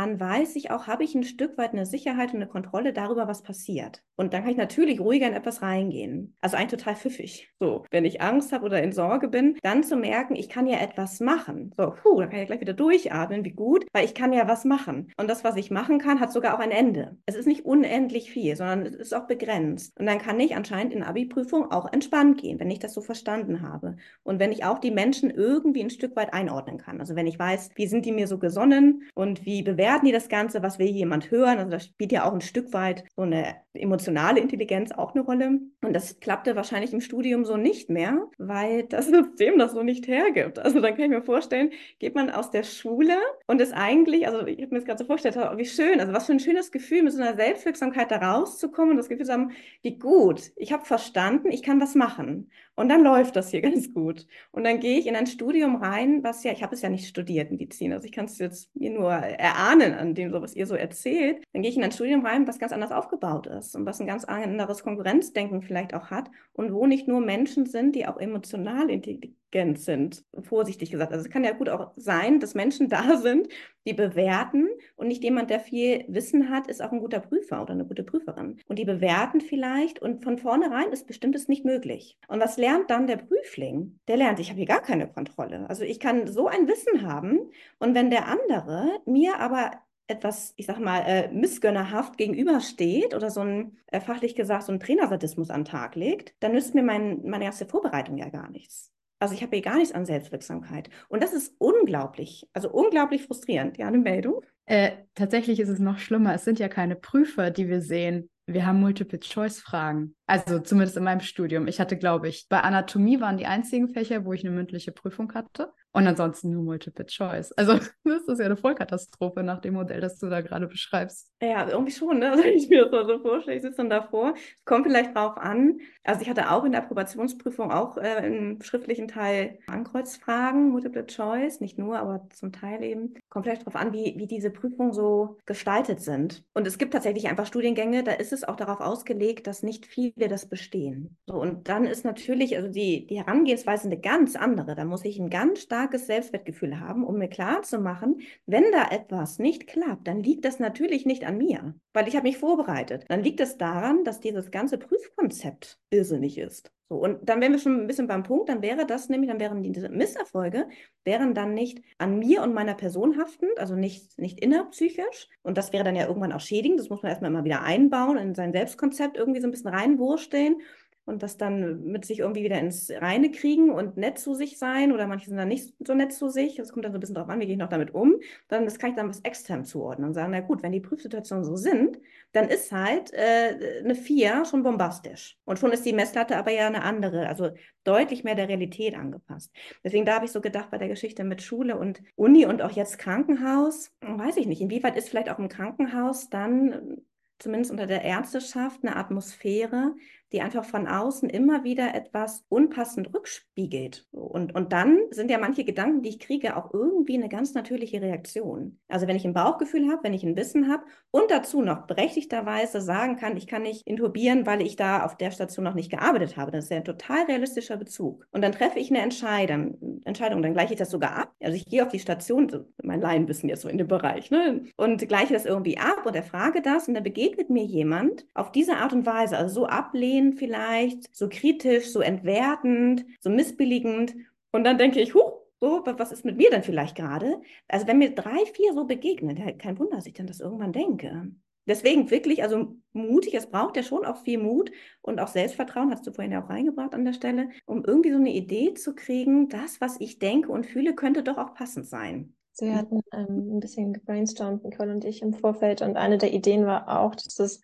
dann weiß ich auch, habe ich ein Stück weit eine Sicherheit und eine Kontrolle darüber, was passiert. Und dann kann ich natürlich ruhiger in etwas reingehen. Also eigentlich total pfiffig. So, wenn ich Angst habe oder in Sorge bin, dann zu merken, ich kann ja etwas machen. So, dann kann ich gleich wieder durchatmen, wie gut, weil ich kann ja was machen. Und das, was ich machen kann, hat sogar auch ein Ende. Es ist nicht unendlich viel, sondern es ist auch begrenzt. Und dann kann ich anscheinend in Abi-Prüfung auch entspannt gehen, wenn ich das so verstanden habe. Und wenn ich auch die Menschen irgendwie ein Stück weit einordnen kann. Also wenn ich weiß, wie sind die mir so gesonnen und wie bewerten die das Ganze, was will jemand hören. Also da spielt ja auch ein Stück weit so eine emotionale Intelligenz auch eine Rolle. Und das klappte wahrscheinlich im Studium so nicht mehr, weil das System das so nicht hergibt. Also dann kann ich mir vorstellen, geht man aus der Schule und ist eigentlich, also ich habe mir das gerade so vorgestellt, wie schön, also was für ein schönes Gefühl, mit so einer Selbstwirksamkeit da rauszukommen und das Gefühl zu haben, wie gut, ich habe verstanden, ich kann was machen. Und dann läuft das hier ganz gut. Und dann gehe ich in ein Studium rein, was ja, ich habe es ja nicht studiert, Medizin, also ich kann es jetzt mir nur erahnen an dem, so, was ihr so erzählt. Dann gehe ich in ein Studium rein, was ganz anders aufgebaut ist und was ein ganz anderes Konkurrenzdenken vielleicht auch hat und wo nicht nur Menschen sind, die auch emotional intelligent sind, vorsichtig gesagt. Also es kann ja gut auch sein, dass Menschen da sind, die bewerten und nicht jemand, der viel Wissen hat, ist auch ein guter Prüfer oder eine gute Prüferin. Und die bewerten vielleicht und von vornherein ist bestimmtes nicht möglich. Und was lernt dann der Prüfling? Der lernt, ich habe hier gar keine Kontrolle. Also ich kann so ein Wissen haben und wenn der andere mir aber etwas, ich sag mal, missgönnerhaft gegenübersteht oder so ein, fachlich gesagt, so ein Trainersadismus an den Tag legt, dann nützt mir meine erste Vorbereitung ja gar nichts. Also ich habe hier gar nichts an Selbstwirksamkeit. Und das ist unglaublich, also unglaublich frustrierend. Ja, eine Meldung? Tatsächlich ist es noch schlimmer. Es sind ja keine Prüfer, die wir sehen. Wir haben Multiple-Choice-Fragen. Also zumindest in meinem Studium. Ich hatte, glaube ich, bei Anatomie waren die einzigen Fächer, wo ich eine mündliche Prüfung hatte. Und ansonsten nur Multiple-Choice. Also das ist ja eine Vollkatastrophe nach dem Modell, das du da gerade beschreibst. Ja, irgendwie schon, ne? Also wenn ich mir das mal so vorstelle, ich sitze dann davor. Es kommt vielleicht drauf an. Also ich hatte auch in der Approbationsprüfung auch im schriftlichen Teil Ankreuzfragen, Multiple Choice, nicht nur, aber zum Teil eben. Kommt vielleicht drauf an, wie diese Prüfungen so gestaltet sind. Und es gibt tatsächlich einfach Studiengänge, da ist es auch darauf ausgelegt, dass nicht viele das bestehen. So, und dann ist natürlich, also die Herangehensweise eine ganz andere. Da muss ich ein ganz starkes Selbstwertgefühl haben, um mir klarzumachen, wenn da etwas nicht klappt, dann liegt das natürlich nicht an mir, weil ich habe mich vorbereitet. Dann liegt es daran, dass dieses ganze Prüfkonzept irrsinnig ist. So, und dann wären wir schon ein bisschen beim Punkt, dann wäre das nämlich, dann wären diese Misserfolge, wären dann nicht an mir und meiner Person haftend, also nicht innerpsychisch. Und das wäre dann ja irgendwann auch schädigend. Das muss man erstmal immer wieder einbauen, in sein Selbstkonzept irgendwie so ein bisschen reinwursteln und das dann mit sich irgendwie wieder ins Reine kriegen und nett zu sich sein oder manche sind dann nicht so nett zu sich. Das kommt dann so ein bisschen drauf an, wie gehe ich noch damit um. Das kann ich dann was extern zuordnen und sagen, na gut, wenn die Prüfsituationen so sind, dann ist halt eine 4 schon bombastisch. Und schon ist die Messlatte aber ja eine andere, also deutlich mehr der Realität angepasst. Deswegen da habe ich so gedacht bei der Geschichte mit Schule und Uni und auch jetzt Krankenhaus, weiß ich nicht, inwieweit ist vielleicht auch im Krankenhaus dann zumindest unter der Ärzteschaft eine Atmosphäre, die einfach von außen immer wieder etwas unpassend rückspiegelt. Und dann sind ja manche Gedanken, die ich kriege, auch irgendwie eine ganz natürliche Reaktion. Also wenn ich ein Bauchgefühl habe, wenn ich ein Wissen habe und dazu noch berechtigterweise sagen kann, ich kann nicht intubieren, weil ich da auf der Station noch nicht gearbeitet habe, das ist ja ein total realistischer Bezug. Und dann treffe ich eine Entscheidung, dann gleiche ich das sogar ab. Also ich gehe auf die Station, mein Laienwissen jetzt so in dem Bereich, ne, und gleiche das irgendwie ab und erfrage das und dann begegnet mir jemand auf diese Art und Weise, also so ablehnend vielleicht, so kritisch, so entwertend, so missbilligend. Und dann denke ich, huch, so, was ist mit mir denn vielleicht gerade? Also wenn mir 3, 4 so begegnen, kein Wunder, dass ich dann das irgendwann denke. Deswegen wirklich, also mutig, es braucht ja schon auch viel Mut und auch Selbstvertrauen, hast du vorhin ja auch reingebracht an der Stelle, um irgendwie so eine Idee zu kriegen, das, was ich denke und fühle, könnte doch auch passend sein. Wir hatten ein bisschen gebrainstormt, Nicole und ich im Vorfeld. Und eine der Ideen war auch,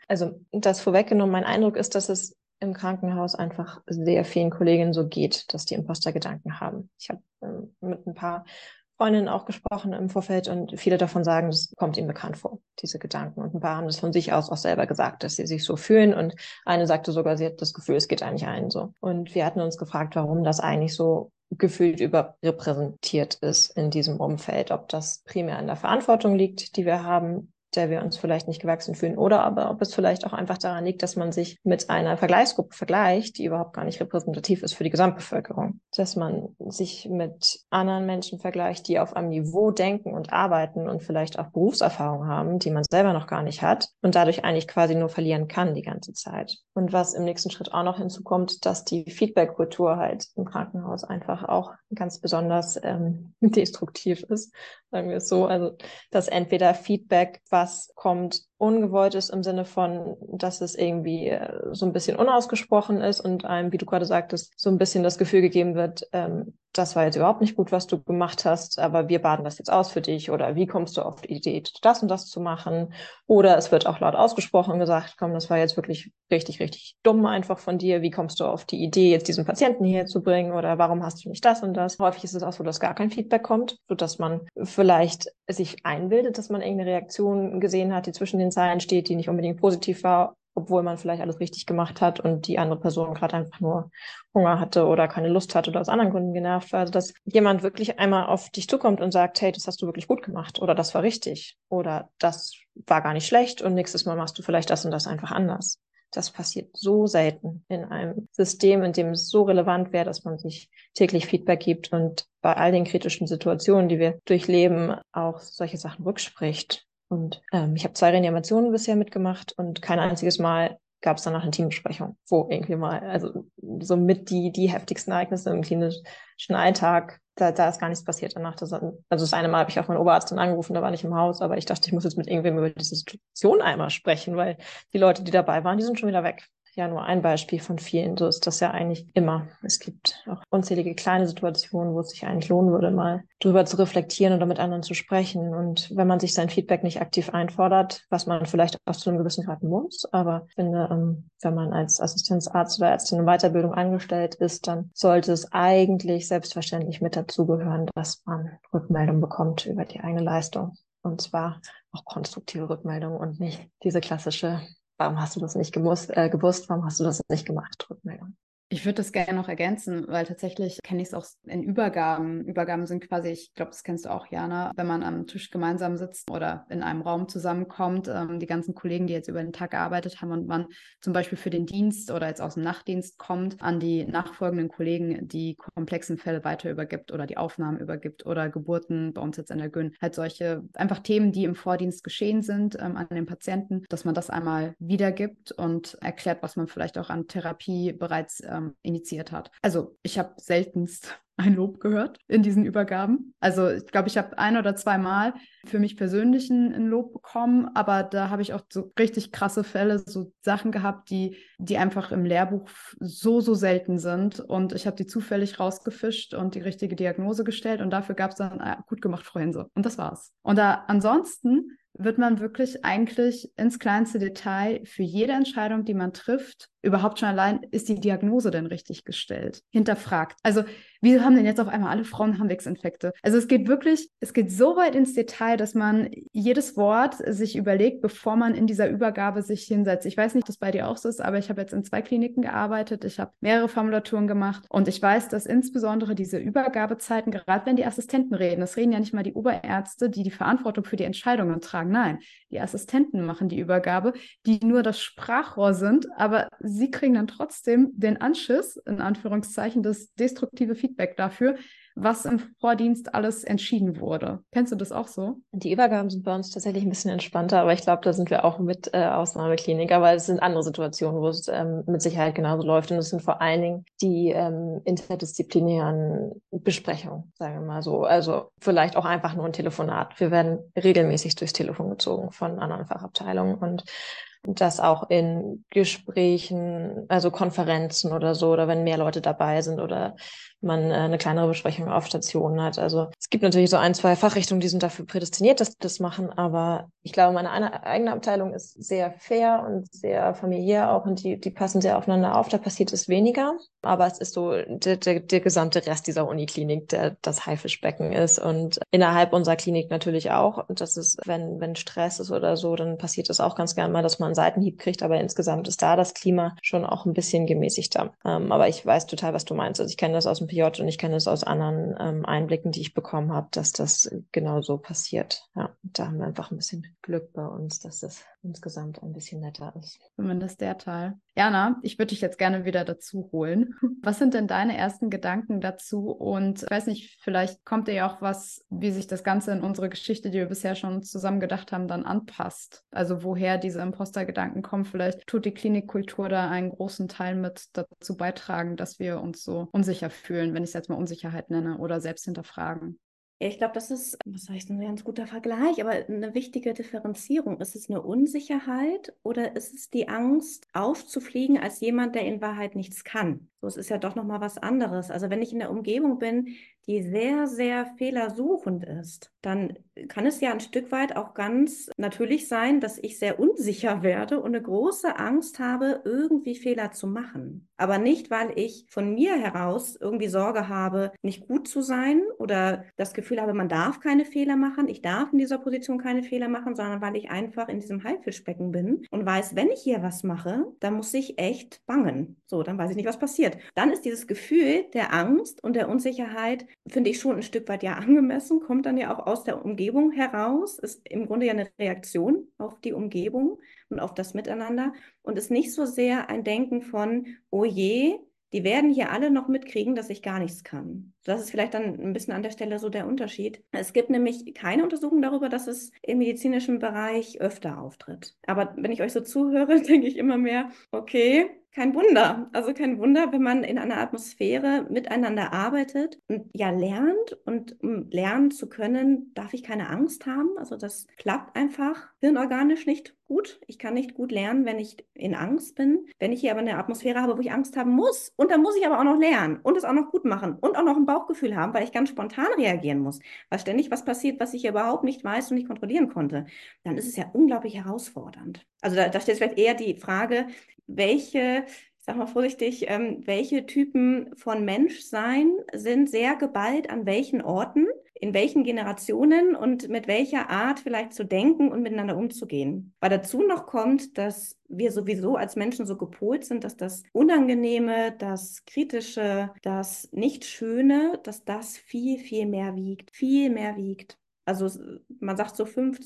das vorweggenommen, mein Eindruck ist, dass es im Krankenhaus einfach sehr vielen Kolleginnen so geht, dass die Impostergedanken haben. Ich habe mit ein paar Freundinnen auch gesprochen im Vorfeld und viele davon sagen, das kommt ihnen bekannt vor, diese Gedanken. Und ein paar haben das von sich aus auch selber gesagt, dass sie sich so fühlen. Und eine sagte sogar, sie hat das Gefühl, es geht eigentlich allen so. Und wir hatten uns gefragt, warum das eigentlich so gefühlt überrepräsentiert ist in diesem Umfeld, ob das primär an der Verantwortung liegt, die wir haben, der wir uns vielleicht nicht gewachsen fühlen, oder aber ob es vielleicht auch einfach daran liegt, dass man sich mit einer Vergleichsgruppe vergleicht, die überhaupt gar nicht repräsentativ ist für die Gesamtbevölkerung. Dass man sich mit anderen Menschen vergleicht, die auf einem Niveau denken und arbeiten und vielleicht auch Berufserfahrung haben, die man selber noch gar nicht hat und dadurch eigentlich quasi nur verlieren kann die ganze Zeit. Und was im nächsten Schritt auch noch hinzukommt, dass die Feedback-Kultur halt im Krankenhaus einfach auch ganz besonders destruktiv ist, sagen wir es so. Also, dass entweder Feedback, was kommt, ungewollt ist im Sinne von, dass es irgendwie so ein bisschen unausgesprochen ist und einem, wie du gerade sagtest, so ein bisschen das Gefühl gegeben wird, das war jetzt überhaupt nicht gut, was du gemacht hast, aber wir baden das jetzt aus für dich oder wie kommst du auf die Idee, das und das zu machen? Oder es wird auch laut ausgesprochen und gesagt, komm, das war jetzt wirklich richtig, richtig dumm einfach von dir. Wie kommst du auf die Idee, jetzt diesen Patienten hierher zu bringen oder warum hast du nicht das und das? Häufig ist es auch so, dass gar kein Feedback kommt, sodass man vielleicht sich einbildet, dass man irgendeine Reaktion gesehen hat, die zwischen den Zeilen steht, die nicht unbedingt positiv war, obwohl man vielleicht alles richtig gemacht hat und die andere Person gerade einfach nur Hunger hatte oder keine Lust hatte oder aus anderen Gründen genervt war. Also dass jemand wirklich einmal auf dich zukommt und sagt, hey, das hast du wirklich gut gemacht oder das war richtig oder das war gar nicht schlecht und nächstes Mal machst du vielleicht das und das einfach anders. Das passiert so selten in einem System, in dem es so relevant wäre, dass man sich täglich Feedback gibt und bei all den kritischen Situationen, die wir durchleben, auch solche Sachen rückspricht. Und ich habe 2 Reanimationen bisher mitgemacht und kein einziges Mal gab es danach eine Teambesprechung, wo irgendwie mal, also so mit die heftigsten Ereignisse im klinischen Alltag, da ist gar nichts passiert danach. Also das eine Mal habe ich auch meinen Oberärztin angerufen, da war nicht im Haus, aber ich dachte, ich muss jetzt mit irgendwem über diese Situation einmal sprechen, weil die Leute, die dabei waren, die sind schon wieder weg. Ja, nur ein Beispiel von vielen. So ist das ja eigentlich immer. Es gibt auch unzählige kleine Situationen, wo es sich eigentlich lohnen würde, mal drüber zu reflektieren oder mit anderen zu sprechen. Und wenn man sich sein Feedback nicht aktiv einfordert, was man vielleicht auch zu einem gewissen Grad muss, aber ich finde, wenn man als Assistenzarzt oder Ärztin in Weiterbildung angestellt ist, dann sollte es eigentlich selbstverständlich mit dazugehören, dass man Rückmeldung bekommt über die eigene Leistung. Und zwar auch konstruktive Rückmeldung und nicht diese klassische warum hast du das nicht gewusst? Warum hast du das nicht gemacht? Rückmeldung. Ich würde das gerne noch ergänzen, weil tatsächlich kenne ich es auch in Übergaben. Übergaben sind quasi, ich glaube, das kennst du auch, Jana, wenn man am Tisch gemeinsam sitzt oder in einem Raum zusammenkommt, die ganzen Kollegen, die jetzt über den Tag gearbeitet haben und man zum Beispiel für den Dienst oder jetzt aus dem Nachtdienst kommt, an die nachfolgenden Kollegen die komplexen Fälle weiter übergibt oder die Aufnahmen übergibt oder Geburten, bei uns jetzt in der Gyn, halt solche einfach Themen, die im Vordienst geschehen sind an den Patienten, dass man das einmal wiedergibt und erklärt, was man vielleicht auch an Therapie bereits initiiert hat. Also ich habe seltenst ein Lob gehört in diesen Übergaben. Also ich glaube, ich habe 1 oder 2 Mal für mich persönlich ein Lob bekommen, aber da habe ich auch so richtig krasse Fälle, so Sachen gehabt, die einfach im Lehrbuch so selten sind und ich habe die zufällig rausgefischt und die richtige Diagnose gestellt und dafür gab es dann, gut gemacht, Frau Hinse. Und das war's. Und da ansonsten wird man wirklich eigentlich ins kleinste Detail für jede Entscheidung, die man trifft, überhaupt schon allein, ist die Diagnose denn richtig gestellt? Hinterfragt. Also, wieso haben denn jetzt auf einmal alle Frauen Harnwegsinfekte? Also, es geht so weit ins Detail, dass man jedes Wort sich überlegt, bevor man in dieser Übergabe sich hinsetzt. Ich weiß nicht, ob das bei dir auch so ist, aber ich habe jetzt in 2 Kliniken gearbeitet. Ich habe mehrere Formulaturen gemacht und ich weiß, dass insbesondere diese Übergabezeiten, gerade wenn die Assistenten reden, das reden ja nicht mal die Oberärzte, die Verantwortung für die Entscheidungen tragen. Nein, die Assistenten machen die Übergabe, die nur das Sprachrohr sind, aber sie kriegen dann trotzdem den Anschiss, in Anführungszeichen, das destruktive Feedback dafür, was im Vordienst alles entschieden wurde. Kennst du das auch so? Die Übergaben sind bei uns tatsächlich ein bisschen entspannter, aber ich glaube, da sind wir auch mit Ausnahmeklinik. Aber es sind andere Situationen, wo es mit Sicherheit genauso läuft. Und es sind vor allen Dingen die interdisziplinären Besprechungen, sagen wir mal so. Also vielleicht auch einfach nur ein Telefonat. Wir werden regelmäßig durchs Telefon gezogen von anderen Fachabteilungen und das auch in Gesprächen, also Konferenzen oder so, oder wenn mehr Leute dabei sind oder man eine kleinere Besprechung auf Stationen hat. Also es gibt natürlich so 1, 2 Fachrichtungen, die sind dafür prädestiniert, dass die das machen, aber ich glaube, meine eigene Abteilung ist sehr fair und sehr familiär auch und die passen sehr aufeinander auf, da passiert es weniger, aber es ist so der gesamte Rest dieser Uniklinik, der das Haifischbecken ist und innerhalb unserer Klinik natürlich auch und das ist, wenn Stress ist oder so, dann passiert es auch ganz gerne mal, dass man einen Seitenhieb kriegt, aber insgesamt ist da das Klima schon auch ein bisschen gemäßigter. Aber ich weiß total, was du meinst. Also ich kenne das aus dem PJ und ich kenne es aus anderen Einblicken, die ich bekommen habe, dass das genau so passiert. Ja, da haben wir einfach ein bisschen Glück bei uns, dass das insgesamt ein bisschen netter ist. Zumindest der Teil. Jana, ich würde dich jetzt gerne wieder dazu holen. Was sind denn deine ersten Gedanken dazu? Und ich weiß nicht, vielleicht kommt dir ja auch was, wie sich das Ganze in unsere Geschichte, die wir bisher schon zusammen gedacht haben, dann anpasst. Also woher diese Impostergedanken kommen. Vielleicht tut die Klinikkultur da einen großen Teil mit dazu beitragen, dass wir uns so unsicher fühlen, wenn ich es jetzt mal Unsicherheit nenne, oder selbst hinterfragen. Ja, ich glaube, das ist, was sage ich, ein ganz guter Vergleich, aber eine wichtige Differenzierung. Ist es eine Unsicherheit oder ist es die Angst, aufzufliegen als jemand, der in Wahrheit nichts kann? So, es ist ja doch nochmal was anderes. Also wenn ich in der Umgebung bin, die sehr, sehr fehlersuchend ist, dann kann es ja ein Stück weit auch ganz natürlich sein, dass ich sehr unsicher werde und eine große Angst habe, irgendwie Fehler zu machen. Aber nicht, weil ich von mir heraus irgendwie Sorge habe, nicht gut zu sein oder das Gefühl habe, man darf keine Fehler machen, ich darf in dieser Position keine Fehler machen, sondern weil ich einfach in diesem Haifischbecken bin und weiß, wenn ich hier was mache, dann muss ich echt bangen. So, dann weiß ich nicht, was passiert. Dann ist dieses Gefühl der Angst und der Unsicherheit, finde ich schon ein Stück weit ja angemessen, kommt dann ja auch aus der Umgebung heraus, ist im Grunde ja eine Reaktion auf die Umgebung und auf das Miteinander und ist nicht so sehr ein Denken von, oh je, die werden hier alle noch mitkriegen, dass ich gar nichts kann. Das ist vielleicht dann ein bisschen an der Stelle so der Unterschied. Es gibt nämlich keine Untersuchung darüber, dass es im medizinischen Bereich öfter auftritt. Aber wenn ich euch so zuhöre, denke ich immer mehr, okay, kein Wunder. Also kein Wunder, wenn man in einer Atmosphäre miteinander arbeitet und ja lernt. Und um lernen zu können, darf ich keine Angst haben. Also das klappt einfach hirnorganisch nicht gut. Ich kann nicht gut lernen, wenn ich in Angst bin. Wenn ich hier aber eine Atmosphäre habe, wo ich Angst haben muss, und dann muss ich aber auch noch lernen und es auch noch gut machen und auch noch ein Bauchgefühl haben, weil ich ganz spontan reagieren muss, weil ständig was passiert, was ich überhaupt nicht weiß und nicht kontrollieren konnte, dann ist es ja unglaublich herausfordernd. Also da steht vielleicht eher die Frage, welche, ich sag mal vorsichtig, welche Typen von Menschsein sind sehr geballt an welchen Orten, in welchen Generationen und mit welcher Art vielleicht zu denken und miteinander umzugehen. Weil dazu noch kommt, dass wir sowieso als Menschen so gepolt sind, dass das Unangenehme, das Kritische, das Nicht-Schöne, dass das viel, viel mehr wiegt. Viel mehr wiegt. Also man sagt so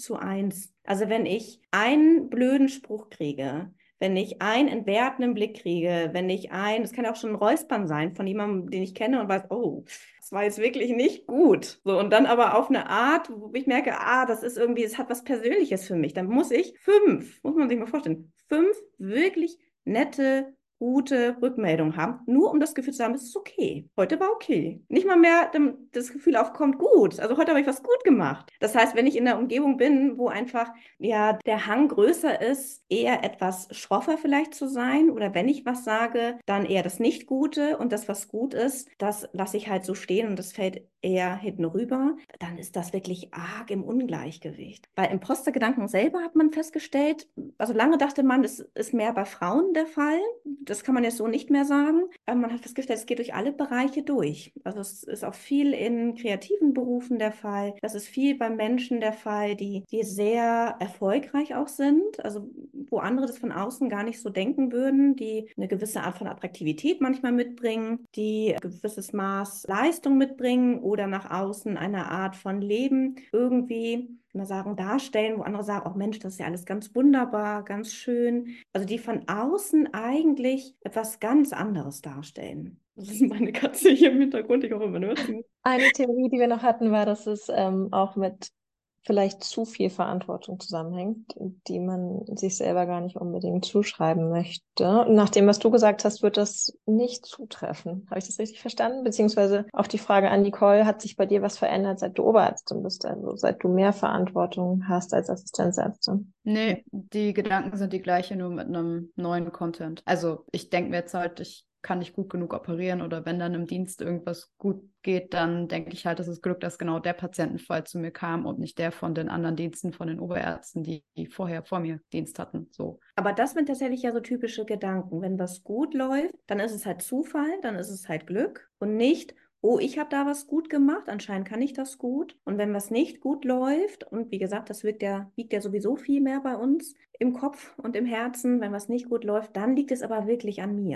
5:1. Also wenn ich einen blöden Spruch kriege, wenn ich einen entwertenden Blick kriege, das kann ja auch schon ein Räuspern sein von jemandem, den ich kenne und weiß, oh, das war jetzt wirklich nicht gut. So, und dann aber auf eine Art, wo ich merke, das ist irgendwie, es hat was Persönliches für mich. Dann muss ich muss man sich mal vorstellen, 5 wirklich nette, gute Rückmeldungen haben, nur um das Gefühl zu haben, es ist okay. Heute war okay. Nicht mal mehr das Gefühl aufkommt, gut. Also heute habe ich was gut gemacht. Das heißt, wenn ich in der Umgebung bin, wo einfach ja der Hang größer ist, eher etwas schroffer vielleicht zu sein oder wenn ich was sage, dann eher das Nicht-Gute und das, was gut ist, das lasse ich halt so stehen und das fällt eher hinten rüber, dann ist das wirklich arg im Ungleichgewicht. Bei Impostergedanken selber hat man festgestellt, also lange dachte man, es ist mehr bei Frauen der Fall. Das kann man jetzt so nicht mehr sagen. Aber man hat festgestellt, es geht durch alle Bereiche durch. Also es ist auch viel in kreativen Berufen der Fall. Das ist viel bei Menschen der Fall, die sehr erfolgreich auch sind. Also wo andere das von außen gar nicht so denken würden, die eine gewisse Art von Attraktivität manchmal mitbringen, die ein gewisses Maß Leistung mitbringen oder nach außen eine Art von Leben irgendwie mal sagen, darstellen, wo andere sagen, oh Mensch, das ist ja alles ganz wunderbar, ganz schön. Also die von außen eigentlich etwas ganz anderes darstellen. Das ist meine Katze hier im Hintergrund, ich hoffe, man hört sie nicht. Eine Theorie, die wir noch hatten, war, dass es auch mit vielleicht zu viel Verantwortung zusammenhängt, die man sich selber gar nicht unbedingt zuschreiben möchte. Und nach dem, was du gesagt hast, wird das nicht zutreffen. Habe ich das richtig verstanden? Beziehungsweise auch die Frage an Nicole, hat sich bei dir was verändert, seit du Oberärztin bist, also seit du mehr Verantwortung hast als Assistenzärztin? Nee, die Gedanken sind die gleiche, nur mit einem neuen Content. Also ich denke mir jetzt halt, ich kann nicht gut genug operieren oder wenn dann im Dienst irgendwas gut geht, dann denke ich halt, es ist Glück, dass genau der Patientenfall zu mir kam und nicht der von den anderen Diensten, von den Oberärzten, die vorher vor mir Dienst hatten. So. Aber das sind tatsächlich ja so typische Gedanken. Wenn was gut läuft, dann ist es halt Zufall, dann ist es halt Glück und nicht, oh, ich habe da was gut gemacht, anscheinend kann ich das gut. Und wenn was nicht gut läuft, und wie gesagt, das wiegt ja sowieso viel mehr bei uns im Kopf und im Herzen, wenn was nicht gut läuft, dann liegt es aber wirklich an mir.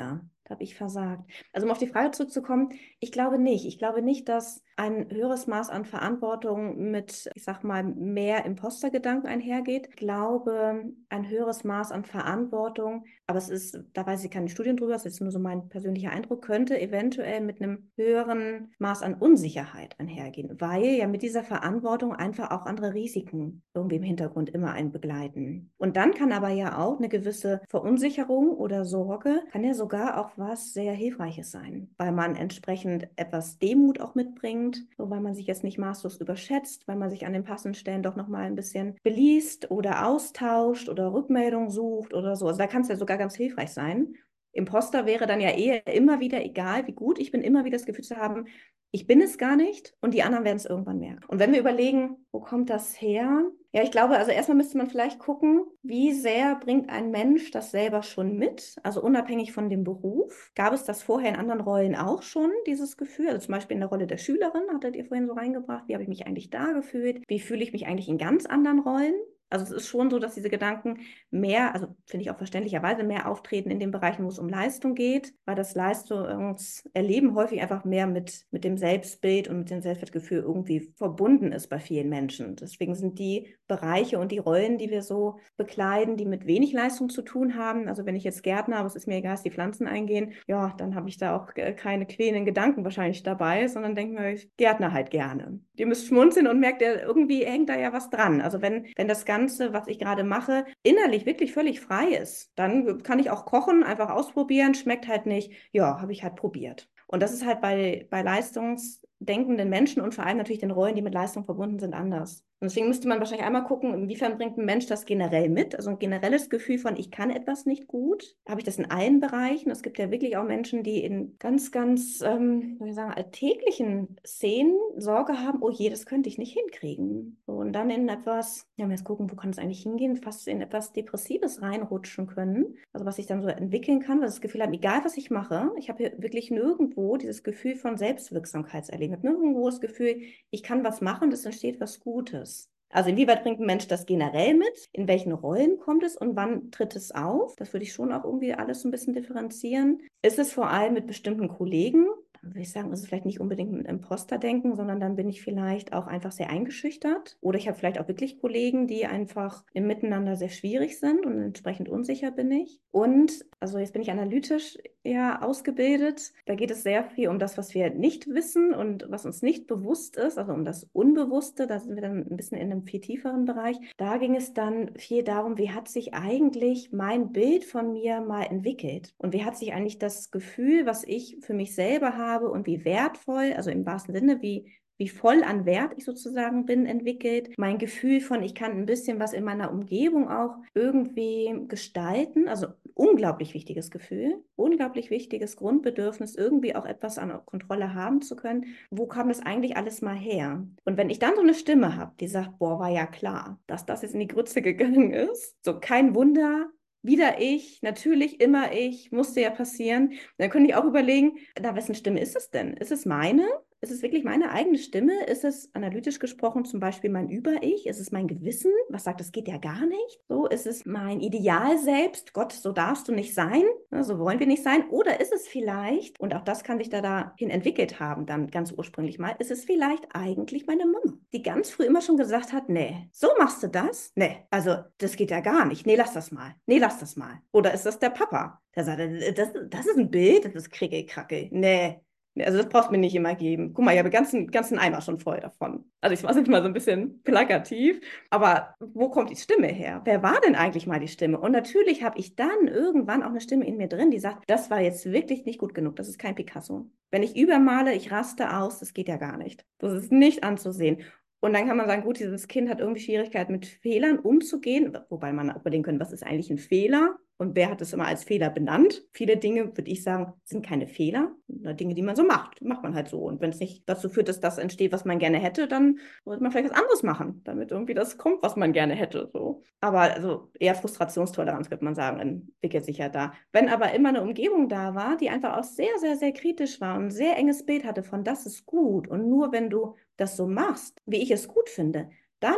Da habe ich versagt. Also um auf die Frage zurückzukommen, ich glaube nicht. Ich glaube nicht, dass ein höheres Maß an Verantwortung mit, ich sag mal, mehr Impostergedanken einhergeht. Ich glaube, ein höheres Maß an Verantwortung, aber es ist, da weiß ich keine Studien drüber, das ist nur so mein persönlicher Eindruck, könnte eventuell mit einem höheren Maß an Unsicherheit einhergehen, weil ja mit dieser Verantwortung einfach auch andere Risiken irgendwie im Hintergrund immer einen begleiten. Und dann kann aber ja auch eine gewisse Verunsicherung oder Sorge, kann ja sogar auch was sehr Hilfreiches sein, weil man entsprechend etwas Demut auch mitbringt, so weil man sich jetzt nicht maßlos überschätzt, weil man sich an den passenden Stellen doch nochmal ein bisschen beliest oder austauscht oder Rückmeldung sucht oder so. Also da kann es ja sogar ganz hilfreich sein. Imposter wäre dann ja eher immer wieder, egal wie gut ich bin, immer wieder das Gefühl zu haben, ich bin es gar nicht und die anderen werden es irgendwann merken. Und wenn wir überlegen, wo kommt das her? Ja, ich glaube, also erstmal müsste man vielleicht gucken, wie sehr bringt ein Mensch das selber schon mit, also unabhängig von dem Beruf. Gab es das vorher in anderen Rollen auch schon, dieses Gefühl? Also zum Beispiel in der Rolle der Schülerin, hattet ihr vorhin so reingebracht. Wie habe ich mich eigentlich da gefühlt? Wie fühle ich mich eigentlich in ganz anderen Rollen? Also es ist schon so, dass diese Gedanken mehr, also finde ich auch verständlicherweise, mehr auftreten in den Bereichen, wo es um Leistung geht, weil das Leistungserleben häufig einfach mehr mit dem Selbstbild und mit dem Selbstwertgefühl irgendwie verbunden ist bei vielen Menschen. Deswegen sind die Bereiche und die Rollen, die wir so bekleiden, die mit wenig Leistung zu tun haben. Also wenn ich jetzt Gärtner, aber es ist mir egal, dass die Pflanzen eingehen, ja, dann habe ich da auch keine quälenden Gedanken wahrscheinlich dabei, sondern denke mir, ich Gärtner halt gerne. Ihr müsst schmunzeln und merkt, ja, irgendwie hängt da ja was dran. Also wenn das Ganze, was ich gerade mache, innerlich wirklich völlig frei ist, dann kann ich auch kochen, einfach ausprobieren, schmeckt halt nicht, ja, habe ich halt probiert. Und das ist halt bei leistungsdenkenden Menschen und vor allem natürlich den Rollen, die mit Leistung verbunden sind, anders. Und deswegen müsste man wahrscheinlich einmal gucken, inwiefern bringt ein Mensch das generell mit? Also ein generelles Gefühl von, ich kann etwas nicht gut. Habe ich das in allen Bereichen? Es gibt ja wirklich auch Menschen, die in ganz, ganz, soll ich sagen, alltäglichen Szenen Sorge haben, oh je, das könnte ich nicht hinkriegen. So, und dann in etwas, ja, jetzt gucken, wo kann es eigentlich hingehen, fast in etwas Depressives reinrutschen können. Also was ich dann so entwickeln kann, weil ich das Gefühl habe, egal was ich mache, ich habe hier wirklich nirgendwo dieses Gefühl von Selbstwirksamkeitserleben. Ich habe nirgendwo das Gefühl, ich kann was machen, es entsteht was Gutes. Also inwieweit bringt ein Mensch das generell mit? In welchen Rollen kommt es und wann tritt es auf? Das würde ich schon auch irgendwie alles so ein bisschen differenzieren. Ist es vor allem mit bestimmten Kollegen? Dann würde ich sagen, ist es vielleicht nicht unbedingt mit Imposterdenken, sondern dann bin ich vielleicht auch einfach sehr eingeschüchtert. Oder ich habe vielleicht auch wirklich Kollegen, die einfach im Miteinander sehr schwierig sind und entsprechend unsicher bin ich. Und, also jetzt bin ich analytisch ja ausgebildet. Da geht es sehr viel um das, was wir nicht wissen und was uns nicht bewusst ist, also um das Unbewusste. Da sind wir dann ein bisschen in einem viel tieferen Bereich. Da ging es dann viel darum, wie hat sich eigentlich mein Bild von mir mal entwickelt? Und wie hat sich eigentlich das Gefühl, was ich für mich selber habe und wie wertvoll, also im wahrsten Sinne, wie voll an Wert ich sozusagen bin, entwickelt. Mein Gefühl von, ich kann ein bisschen was in meiner Umgebung auch irgendwie gestalten. Also unglaublich wichtiges Gefühl, unglaublich wichtiges Grundbedürfnis, irgendwie auch etwas an Kontrolle haben zu können. Wo kam das eigentlich alles mal her? Und wenn ich dann so eine Stimme habe, die sagt, boah, war ja klar, dass das jetzt in die Grütze gegangen ist, so kein Wunder, wieder ich, natürlich immer ich, musste ja passieren. Dann könnte ich auch überlegen, na, wessen Stimme ist es denn? Ist es meine? Ist es wirklich meine eigene Stimme? Ist es analytisch gesprochen zum Beispiel mein Über-Ich? Ist es mein Gewissen? Was sagt, das geht ja gar nicht? So, ist es mein Ideal selbst? Gott, so darfst du nicht sein. So wollen wir nicht sein. Oder ist es vielleicht, und auch das kann sich dahin entwickelt haben, dann ganz ursprünglich mal, ist es vielleicht eigentlich meine Mama, die ganz früh immer schon gesagt hat, nee, so machst du das? Nee, also das geht ja gar nicht. Nee, lass das mal. Nee, lass das mal. Oder ist das der Papa? Der sagt, das ist ein Bild, das ist Krickel-Krackel. Nee. Also das brauchst du mir nicht immer geben. Guck mal, ich habe ganzen Eimer schon voll davon. Also ich mache es jetzt mal so ein bisschen plakativ. Aber wo kommt die Stimme her? Wer war denn eigentlich mal die Stimme? Und natürlich habe ich dann irgendwann auch eine Stimme in mir drin, die sagt, das war jetzt wirklich nicht gut genug. Das ist kein Picasso. Wenn ich übermale, ich raste aus, das geht ja gar nicht. Das ist nicht anzusehen. Und dann kann man sagen, gut, dieses Kind hat irgendwie Schwierigkeiten mit Fehlern umzugehen, wobei man überlegen können, was ist eigentlich ein Fehler? Und wer hat es immer als Fehler benannt? Viele Dinge, würde ich sagen, sind keine Fehler, sondern Dinge, die man so macht. Macht man halt so. Und wenn es nicht dazu führt, dass das entsteht, was man gerne hätte, dann sollte man vielleicht was anderes machen, damit irgendwie das kommt, was man gerne hätte. So. Aber also eher Frustrationstoleranz, könnte man sagen, entwickelt sich ja da. Wenn aber immer eine Umgebung da war, die einfach auch sehr, sehr, sehr kritisch war und ein sehr enges Bild hatte von das ist gut und nur wenn du das so machst, wie ich es gut finde, dann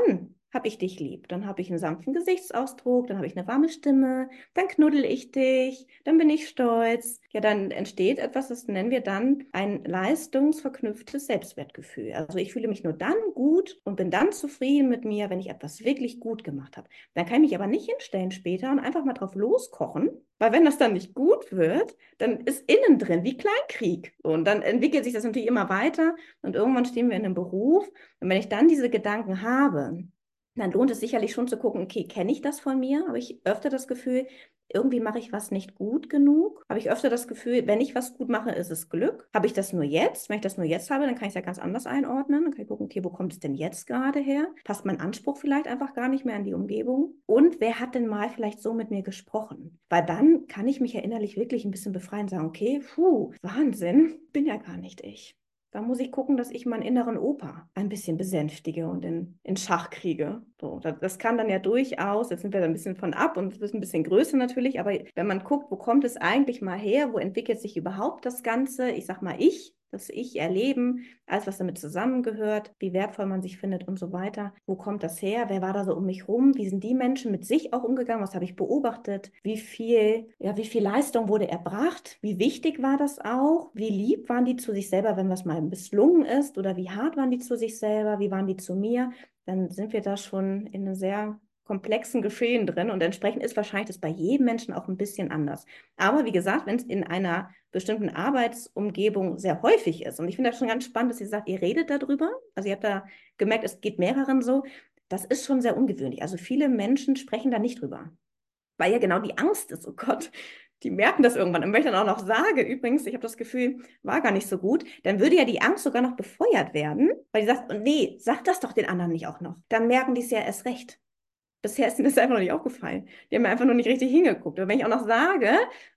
habe ich dich lieb. Dann habe ich einen sanften Gesichtsausdruck, dann habe ich eine warme Stimme, dann knuddel ich dich, dann bin ich stolz. Ja, dann entsteht etwas, das nennen wir dann ein leistungsverknüpftes Selbstwertgefühl. Also ich fühle mich nur dann gut und bin dann zufrieden mit mir, wenn ich etwas wirklich gut gemacht habe. Dann kann ich mich aber nicht hinstellen später und einfach mal drauf loskochen, weil wenn das dann nicht gut wird, dann ist innen drin wie Kleinkrieg. Und dann entwickelt sich das natürlich immer weiter und irgendwann stehen wir in einem Beruf. Und wenn ich dann diese Gedanken habe, dann lohnt es sicherlich schon zu gucken, okay, kenne ich das von mir? Habe ich öfter das Gefühl, irgendwie mache ich was nicht gut genug? Habe ich öfter das Gefühl, wenn ich was gut mache, ist es Glück? Habe ich das nur jetzt? Wenn ich das nur jetzt habe, dann kann ich es ja ganz anders einordnen. Dann kann ich gucken, okay, wo kommt es denn jetzt gerade her? Passt mein Anspruch vielleicht einfach gar nicht mehr an die Umgebung? Und wer hat denn mal vielleicht so mit mir gesprochen? Weil dann kann ich mich ja innerlich wirklich ein bisschen befreien und sagen, okay, Wahnsinn, bin ja gar nicht ich. Da muss ich gucken, dass ich meinen inneren Opa ein bisschen besänftige und in Schach kriege. So, das kann dann ja durchaus, jetzt sind wir da ein bisschen von ab und es ist ein bisschen größer natürlich, aber wenn man guckt, wo kommt es eigentlich mal her, wo entwickelt sich überhaupt das Ganze, ich sag mal das Ich erleben, alles, was damit zusammengehört, wie wertvoll man sich findet und so weiter. Wo kommt das her? Wer war da so um mich rum? Wie sind die Menschen mit sich auch umgegangen? Was habe ich beobachtet? Wie viel Leistung wurde erbracht? Wie wichtig war das auch? Wie lieb waren die zu sich selber, wenn was mal misslungen ist? Oder wie hart waren die zu sich selber? Wie waren die zu mir? Dann sind wir da schon in einem sehr komplexen Geschehen drin und entsprechend ist wahrscheinlich das bei jedem Menschen auch ein bisschen anders. Aber wie gesagt, wenn es in einer bestimmten Arbeitsumgebung sehr häufig ist, und ich finde das schon ganz spannend, dass ihr sagt, ihr redet darüber, also ihr habt da gemerkt, es geht mehreren so, das ist schon sehr ungewöhnlich. Also viele Menschen sprechen da nicht drüber, weil ja genau die Angst ist, oh Gott, die merken das irgendwann. Und wenn ich dann auch noch sage, übrigens, ich habe das Gefühl, war gar nicht so gut, dann würde ja die Angst sogar noch befeuert werden, weil die sagt, nee, sag das doch den anderen nicht auch noch. Dann merken die es ja erst recht. Bisher ist mir das einfach noch nicht aufgefallen. Die haben mir einfach nur nicht richtig hingeguckt. Und wenn ich auch noch sage,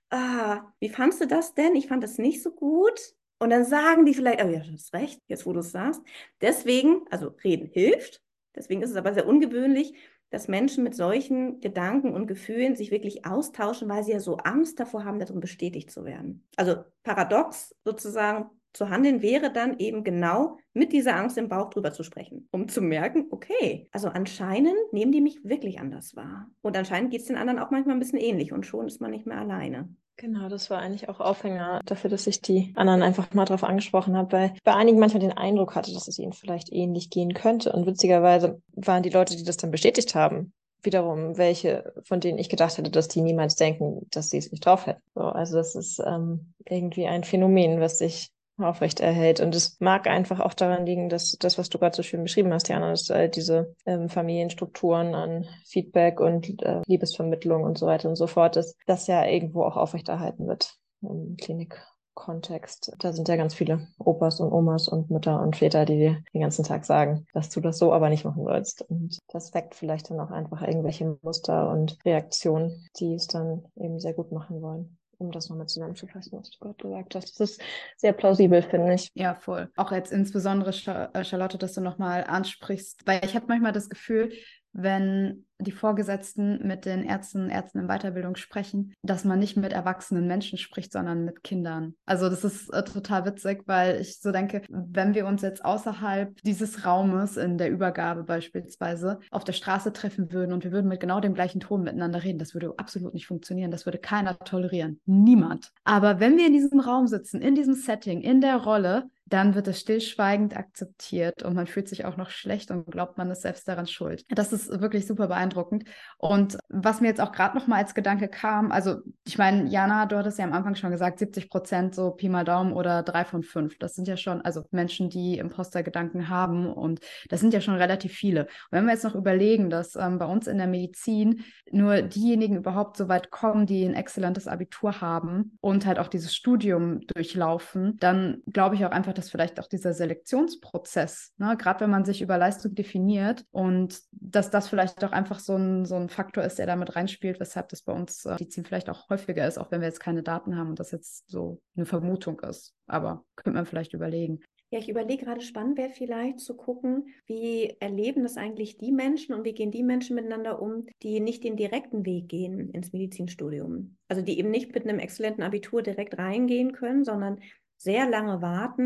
wie fandst du das denn? Ich fand das nicht so gut. Und dann sagen die vielleicht, oh ja, du hast recht, jetzt wo du es sagst. Deswegen, also reden hilft. Deswegen ist es aber sehr ungewöhnlich, dass Menschen mit solchen Gedanken und Gefühlen sich wirklich austauschen, weil sie ja so Angst davor haben, darin bestätigt zu werden. Also paradox sozusagen zu handeln wäre dann eben genau mit dieser Angst im Bauch drüber zu sprechen, um zu merken, okay, also anscheinend nehmen die mich wirklich anders wahr. Und anscheinend geht es den anderen auch manchmal ein bisschen ähnlich und schon ist man nicht mehr alleine. Genau, das war eigentlich auch Aufhänger dafür, dass ich die anderen einfach mal drauf angesprochen habe, weil ich bei einigen manchmal den Eindruck hatte, dass es ihnen vielleicht ähnlich gehen könnte. Und witzigerweise waren die Leute, die das dann bestätigt haben, wiederum welche, von denen ich gedacht hätte, dass die niemals denken, dass sie es nicht drauf hätten. So, also das ist irgendwie ein Phänomen, was sich aufrecht erhält. Und es mag einfach auch daran liegen, dass das, was du gerade so schön beschrieben hast, Jana, dass diese Familienstrukturen an Feedback und Liebesvermittlung und so weiter und so fort, dass das ja irgendwo auch aufrechterhalten wird im Klinikkontext. Da sind ja ganz viele Opas und Omas und Mütter und Väter, die dir den ganzen Tag sagen, dass du das so aber nicht machen sollst. Und das weckt vielleicht dann auch einfach irgendwelche Muster und Reaktionen, die es dann eben sehr gut machen wollen. Um das nochmal zusammenzufassen, was du gerade gesagt hast. Das ist sehr plausibel, finde ich. Ja, voll. Auch jetzt insbesondere, Charlotte, dass du nochmal ansprichst, weil ich habe manchmal das Gefühl, wenn die Vorgesetzten mit den Ärzten in Weiterbildung sprechen, dass man nicht mit erwachsenen Menschen spricht, sondern mit Kindern. Also das ist total witzig, weil ich so denke, wenn wir uns jetzt außerhalb dieses Raumes in der Übergabe beispielsweise auf der Straße treffen würden und wir würden mit genau dem gleichen Ton miteinander reden, das würde absolut nicht funktionieren. Das würde keiner tolerieren. Niemand. Aber wenn wir in diesem Raum sitzen, in diesem Setting, in der Rolle, dann wird es stillschweigend akzeptiert und man fühlt sich auch noch schlecht und glaubt, man ist selbst daran schuld. Das ist wirklich super beeindruckend. Und was mir jetzt auch gerade noch mal als Gedanke kam, also ich meine, Jana, du hattest ja am Anfang schon gesagt, 70% so Pi mal Daumen oder 3 von 5. Das sind ja schon, also Menschen, die Imposter-Gedanken haben und das sind ja schon relativ viele. Und wenn wir jetzt noch überlegen, dass bei uns in der Medizin nur diejenigen überhaupt so weit kommen, die ein exzellentes Abitur haben und halt auch dieses Studium durchlaufen, dann glaube ich auch einfach, dass vielleicht auch dieser Selektionsprozess, ne, gerade wenn man sich über Leistung definiert und dass das vielleicht auch einfach so ein Faktor ist, der damit reinspielt, weshalb das bei uns Medizin vielleicht auch häufiger ist, auch wenn wir jetzt keine Daten haben und das jetzt so eine Vermutung ist. Aber könnte man vielleicht überlegen. Ja, ich überlege gerade, spannend wäre vielleicht zu gucken, wie erleben das eigentlich die Menschen und wie gehen die Menschen miteinander um, die nicht den direkten Weg gehen ins Medizinstudium. Also die eben nicht mit einem exzellenten Abitur direkt reingehen können, sondern sehr lange warten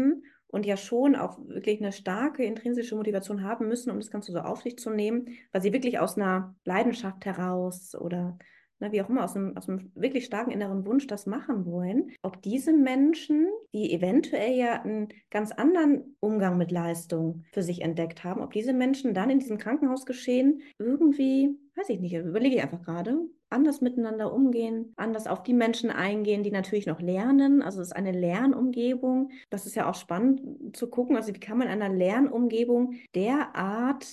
und ja schon auch wirklich eine starke intrinsische Motivation haben müssen, um das Ganze so auf sich zu nehmen, weil sie wirklich aus einer Leidenschaft heraus oder wie auch immer, aus einem wirklich starken inneren Wunsch das machen wollen, ob diese Menschen, die eventuell ja einen ganz anderen Umgang mit Leistung für sich entdeckt haben, ob diese Menschen dann in diesem Krankenhausgeschehen irgendwie, weiß ich nicht, überlege ich einfach gerade, anders miteinander umgehen, anders auf die Menschen eingehen, die natürlich noch lernen. Also es ist eine Lernumgebung. Das ist ja auch spannend zu gucken. Also wie kann man in einer Lernumgebung derart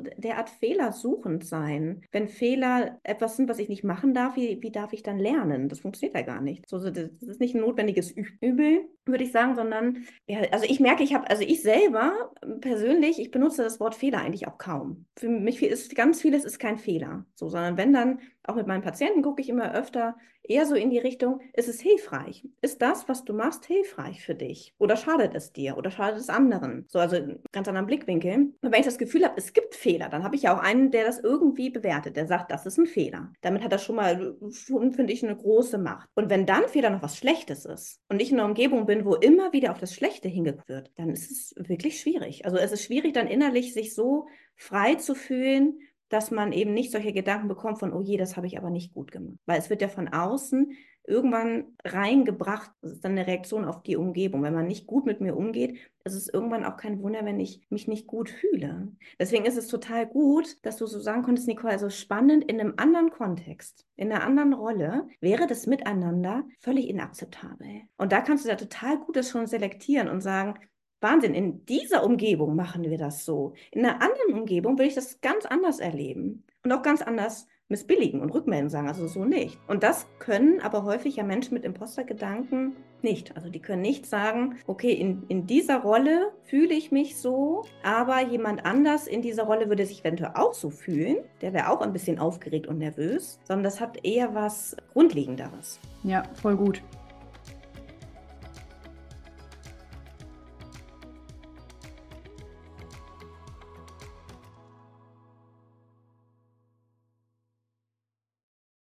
fehlersuchend sein? Wenn Fehler etwas sind, was ich nicht machen darf, wie darf ich dann lernen? Das funktioniert ja gar nicht. Das ist nicht ein notwendiges Übel, würde ich sagen, sondern ja, also ich merke, ich selber persönlich, ich benutze das Wort Fehler eigentlich auch kaum. Für mich ist ganz vieles ist kein Fehler, so, sondern wenn dann auch mit meinen Patienten gucke ich immer öfter eher so in die Richtung, ist es hilfreich? Ist das, was du machst, hilfreich für dich? Oder schadet es dir? Oder schadet es anderen? So, also ganz anderen Blickwinkel. Und wenn ich das Gefühl habe, es gibt Fehler, dann habe ich ja auch einen, der das irgendwie bewertet, der sagt, das ist ein Fehler. Damit hat er schon, finde ich, eine große Macht. Und wenn dann Fehler noch was Schlechtes ist und ich in einer Umgebung bin, wo immer wieder auf das Schlechte hingeguckt wird, dann ist es wirklich schwierig. Also es ist schwierig, dann innerlich sich so frei zu fühlen, dass man eben nicht solche Gedanken bekommt von, oh je, das habe ich aber nicht gut gemacht. Weil es wird ja von außen irgendwann reingebracht, das ist dann eine Reaktion auf die Umgebung. Wenn man nicht gut mit mir umgeht, ist es irgendwann auch kein Wunder, wenn ich mich nicht gut fühle. Deswegen ist es total gut, dass du so sagen konntest, Nicole, also spannend, in einem anderen Kontext, in einer anderen Rolle, wäre das Miteinander völlig inakzeptabel. Und da kannst du ja total gut das schon selektieren und sagen, Wahnsinn, in dieser Umgebung machen wir das so. In einer anderen Umgebung will ich das ganz anders erleben und auch ganz anders missbilligen und rückmelden sagen, also so nicht. Und das können aber häufig ja Menschen mit Impostergedanken nicht. Also die können nicht sagen, okay, in dieser Rolle fühle ich mich so, aber jemand anders in dieser Rolle würde sich eventuell auch so fühlen. Der wäre auch ein bisschen aufgeregt und nervös, sondern das hat eher was Grundlegenderes. Ja, voll gut.